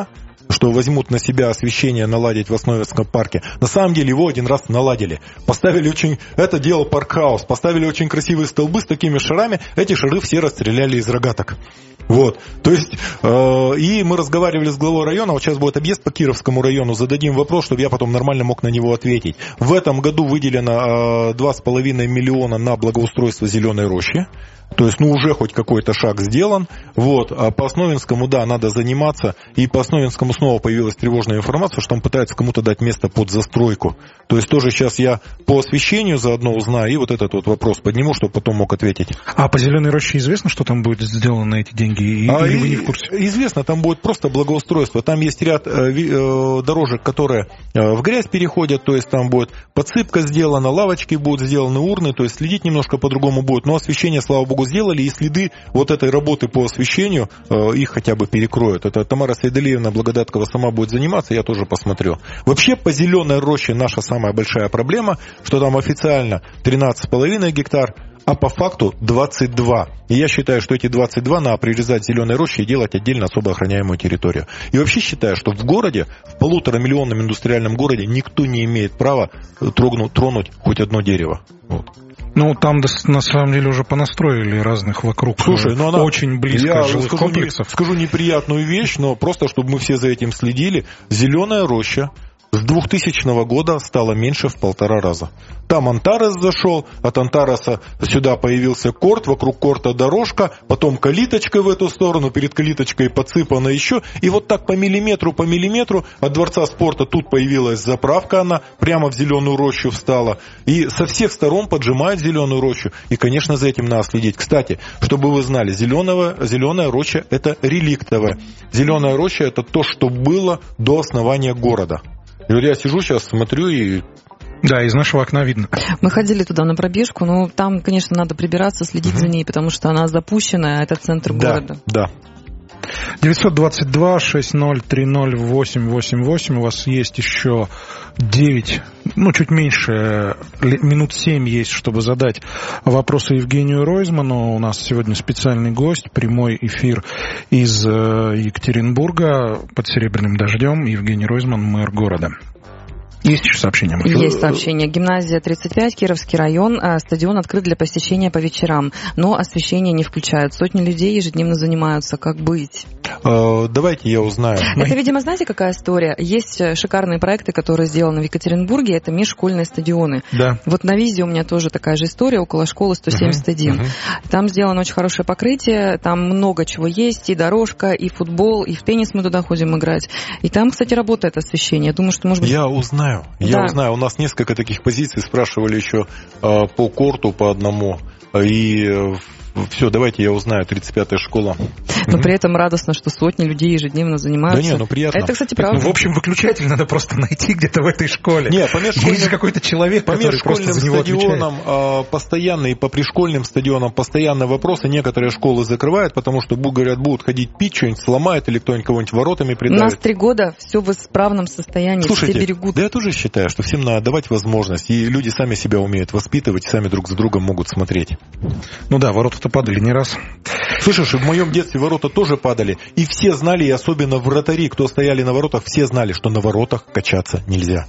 Speaker 5: что возьмут на себя освещение наладить в Основинском парке. На самом деле его один раз наладили. Поставили очень... Это делал Паркхаус. Поставили очень красивые столбы с такими шарами. Эти шары все расстреляли из рогаток. Вот. То есть, э, и мы разговаривали с главой района, вот сейчас будет объезд по Кировскому району, зададим вопрос, чтобы я потом нормально мог на него ответить. В этом году выделено э, два с половиной миллиона на благоустройство Зеленой рощи. То есть, ну, уже хоть какой-то шаг сделан. Вот. А по Основинскому, да, надо заниматься. И по Основинскому снова появилась тревожная информация, что он пытается кому-то дать место под застройку. То есть, тоже сейчас я по освещению заодно узнаю и вот этот вот вопрос подниму, чтобы потом мог ответить.
Speaker 1: А по Зеленой роще известно, что там будет сделано на эти деньги? И,
Speaker 5: а
Speaker 1: или
Speaker 5: и,
Speaker 1: вы не в курсе?
Speaker 5: Известно, там будет просто благоустройство. Там есть ряд э, э, дорожек, которые э, в грязь переходят. То есть, там будет подсыпка сделана, лавочки будут сделаны, урны. То есть, следить немножко по-другому будет. Но освещение, слава богу, сделали, и следы вот этой работы по освещению э, их хотя бы перекроют. Это Тамара Сайдалиевна Благодаткова сама будет заниматься, я тоже посмотрю. Вообще по Зеленой роще наша самая большая проблема, что там официально тринадцать с половиной гектар, а по факту двадцать два. И я считаю, что эти двадцать два надо прирезать зеленой рощи и делать отдельно особо охраняемую территорию. И вообще считаю, что в городе, в полуторамиллионном индустриальном городе, никто не имеет права тронуть, тронуть хоть одно дерево. Вот.
Speaker 1: Ну, там на самом деле уже понастроили разных вокруг.
Speaker 5: Слушай, ну она,
Speaker 1: очень близко
Speaker 5: я
Speaker 1: жилых
Speaker 5: скажу,
Speaker 1: комплексов.
Speaker 5: Не, скажу неприятную вещь, но просто, чтобы мы все за этим следили. Зеленая роща с двухтысячного года стала меньше в полтора раза. Там Антарес зашел, от Антареса сюда появился корт, вокруг корта дорожка, потом калиточка в эту сторону, перед калиточкой подсыпана еще. И вот так по миллиметру, по миллиметру от Дворца спорта тут появилась заправка, она прямо в Зеленую рощу встала. И со всех сторон поджимает Зеленую рощу. И, конечно, за этим надо следить. Кстати, чтобы вы знали, зеленого, Зеленая роща это реликтовая. Зеленая роща это то, что было до основания города. И вот я сижу сейчас, смотрю и...
Speaker 1: Да, из нашего окна видно.
Speaker 4: Мы ходили туда на пробежку, но там, конечно, надо прибираться, следить угу. за ней, потому что она запущенная, а это центр
Speaker 5: да,
Speaker 4: города.
Speaker 5: Да,
Speaker 1: девятьсот двадцать два шестьдесят ноль тридцать восемь восемьдесят восемь. У вас есть еще девять, ну, чуть меньше, минут семь есть, чтобы задать вопросы Евгению Ройзману. У нас сегодня специальный гость, прямой эфир из Екатеринбурга под серебряным дождем. Евгений Ройзман, мэр города. Есть еще сообщение?
Speaker 4: Есть сообщение. Гимназия тридцать пять, Кировский район. Стадион открыт для посещения по вечерам, но освещение не включают. Сотни людей ежедневно занимаются. Как быть?
Speaker 5: Давайте я узнаю.
Speaker 4: Это, видимо, знаете, какая история? Есть шикарные проекты, которые сделаны в Екатеринбурге. Это межшкольные стадионы.
Speaker 1: Да.
Speaker 4: Вот на Визе у меня тоже такая же история, около школы сто семьдесят один. Uh-huh, uh-huh. Там сделано очень хорошее покрытие, там много чего есть, и дорожка, и футбол, и в теннис мы туда ходим играть. И там, кстати, работает освещение. Я думаю, что, может быть...
Speaker 5: Я узнаю. Я
Speaker 4: да.
Speaker 5: узнаю. У нас несколько таких позиций спрашивали еще э, по корту, по одному. И э, все, давайте я узнаю. тридцать пятая школа.
Speaker 4: Но угу. при этом радостно, что сотни людей ежедневно занимаются.
Speaker 5: Да не, ну приятно.
Speaker 4: Это, кстати, правда.
Speaker 1: Ну, в общем, выключатель надо просто найти где-то в этой школе.
Speaker 5: Нет, по межшкольным...
Speaker 1: Есть какой-то человек,
Speaker 5: по
Speaker 1: который просто за него
Speaker 5: стадионам э, постоянно, и по пришкольным стадионам постоянно вопросы. Некоторые школы закрывают, потому что, говорят, будут ходить пить, что-нибудь сломает, или кто-нибудь кого-нибудь воротами придавит.
Speaker 4: У нас три года, все в исправном состоянии,
Speaker 5: Слушайте,
Speaker 4: все берегут.
Speaker 5: Да я тоже считаю, что всем надо давать возможность, и люди сами себя умеют воспитывать, сами друг за другом могут смотреть.
Speaker 1: Ну да, ворота-то падали не раз.
Speaker 5: Слышишь, в моем детстве ворота тоже падали, и все знали, и особенно вратари, кто стояли на воротах, все знали, что на воротах качаться нельзя.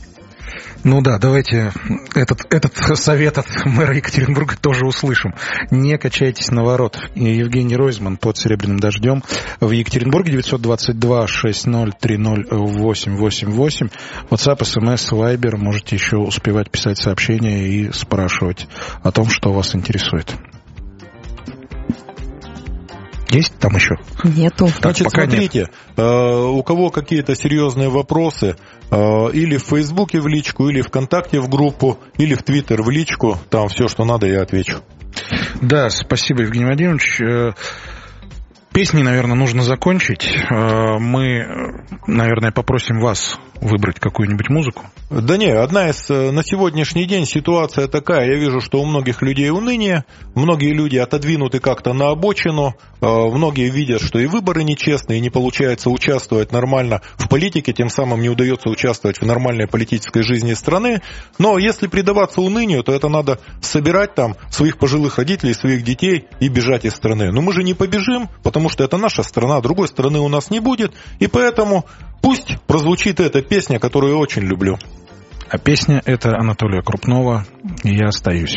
Speaker 1: Ну да, давайте этот, этот совет от мэра Екатеринбурга тоже услышим. Не качайтесь на воротах. И Евгений Ройзман под серебряным дождем в Екатеринбурге. Девятьсот двадцать два шестьдесят ноль тридцать восемь восемьдесят восемь. WhatsApp, эс эм эс, Viber. Можете еще успевать писать сообщения и спрашивать о том, что вас интересует. Есть там еще?
Speaker 4: Нету.
Speaker 5: Так, значит, смотрите, нет. Э, у кого какие-то серьезные вопросы, э, или в Фейсбуке в личку, или ВКонтакте в группу, или в Твиттер в личку, там все, что надо, я отвечу.
Speaker 1: Да, спасибо, Евгений Владимирович. Песни, наверное, нужно закончить. Мы, наверное, попросим вас выбрать какую-нибудь музыку.
Speaker 5: Да не, одна из... На сегодняшний день ситуация такая. Я вижу, что у многих людей уныние. Многие люди отодвинуты как-то на обочину. Многие видят, что и выборы нечестные, и не получается участвовать нормально в политике. Тем самым не удается участвовать в нормальной политической жизни страны. Но если предаваться унынию, то это надо собирать там своих пожилых родителей, своих детей и бежать из страны. Но мы же не побежим, потому потому что это наша страна, другой страны у нас не будет, и поэтому пусть прозвучит эта песня, которую я очень люблю.
Speaker 1: А песня — это Анатолия Крупнова «Я остаюсь».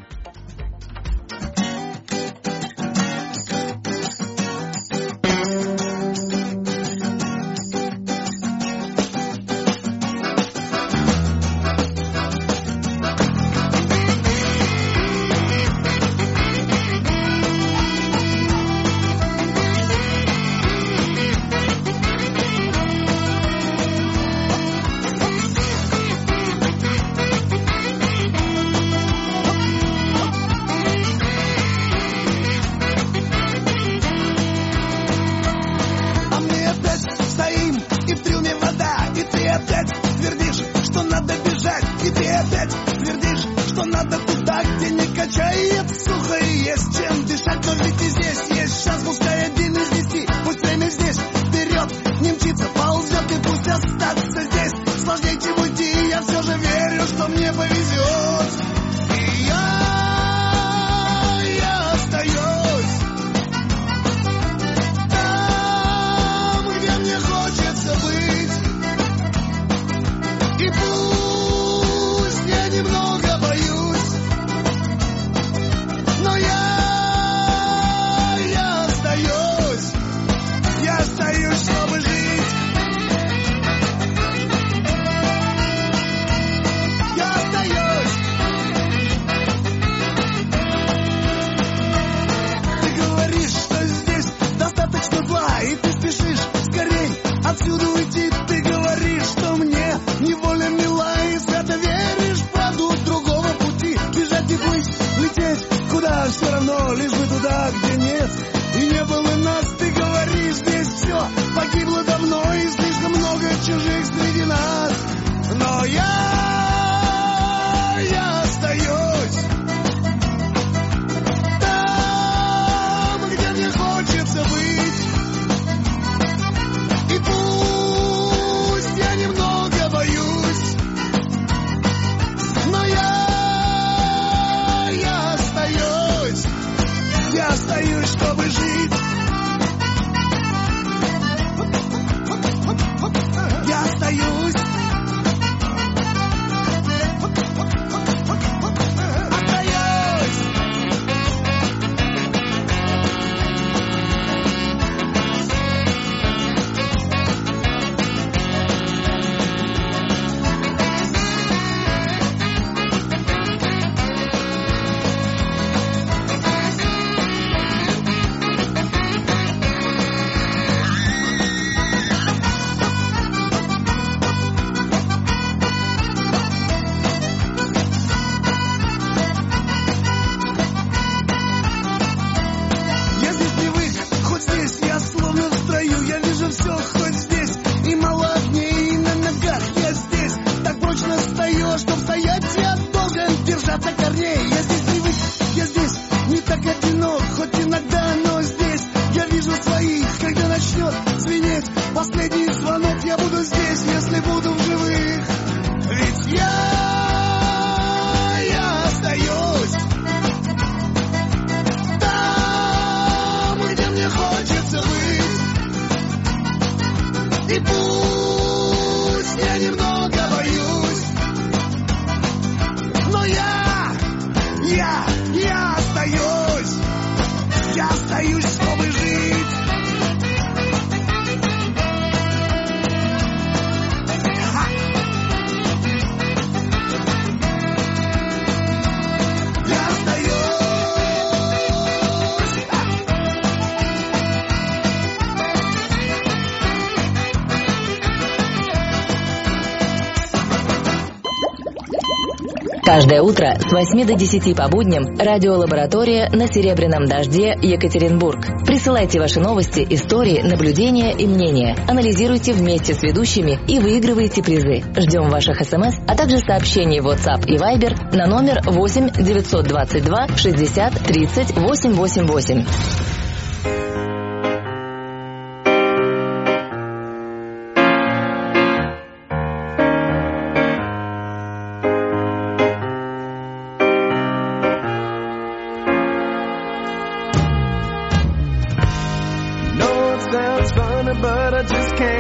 Speaker 3: Каждое утро с восьми до десяти по будням радиолаборатория на Серебряном дожде, Екатеринбург. Присылайте ваши новости, истории, наблюдения и мнения. Анализируйте вместе с ведущими и выигрывайте призы. Ждем ваших смс, а также сообщений в WhatsApp и Viber на номер восемь девятьсот двадцать два шестьдесят тридцать восемь восемь восемь.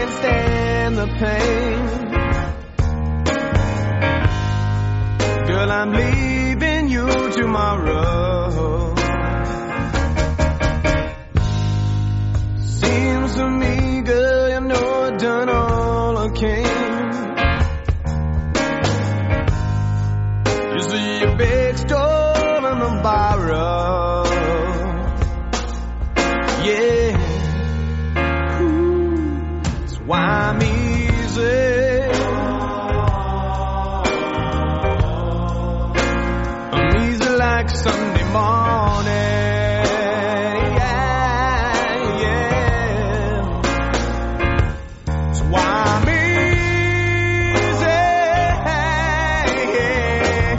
Speaker 7: can't stand the pain. Girl, I'm leaving you tomorrow. Seems to me, girl, you know I've done all I can. You see your big stole and the borrow. Yeah. Ooh, that's why I'm easy. I'm easy like Sunday.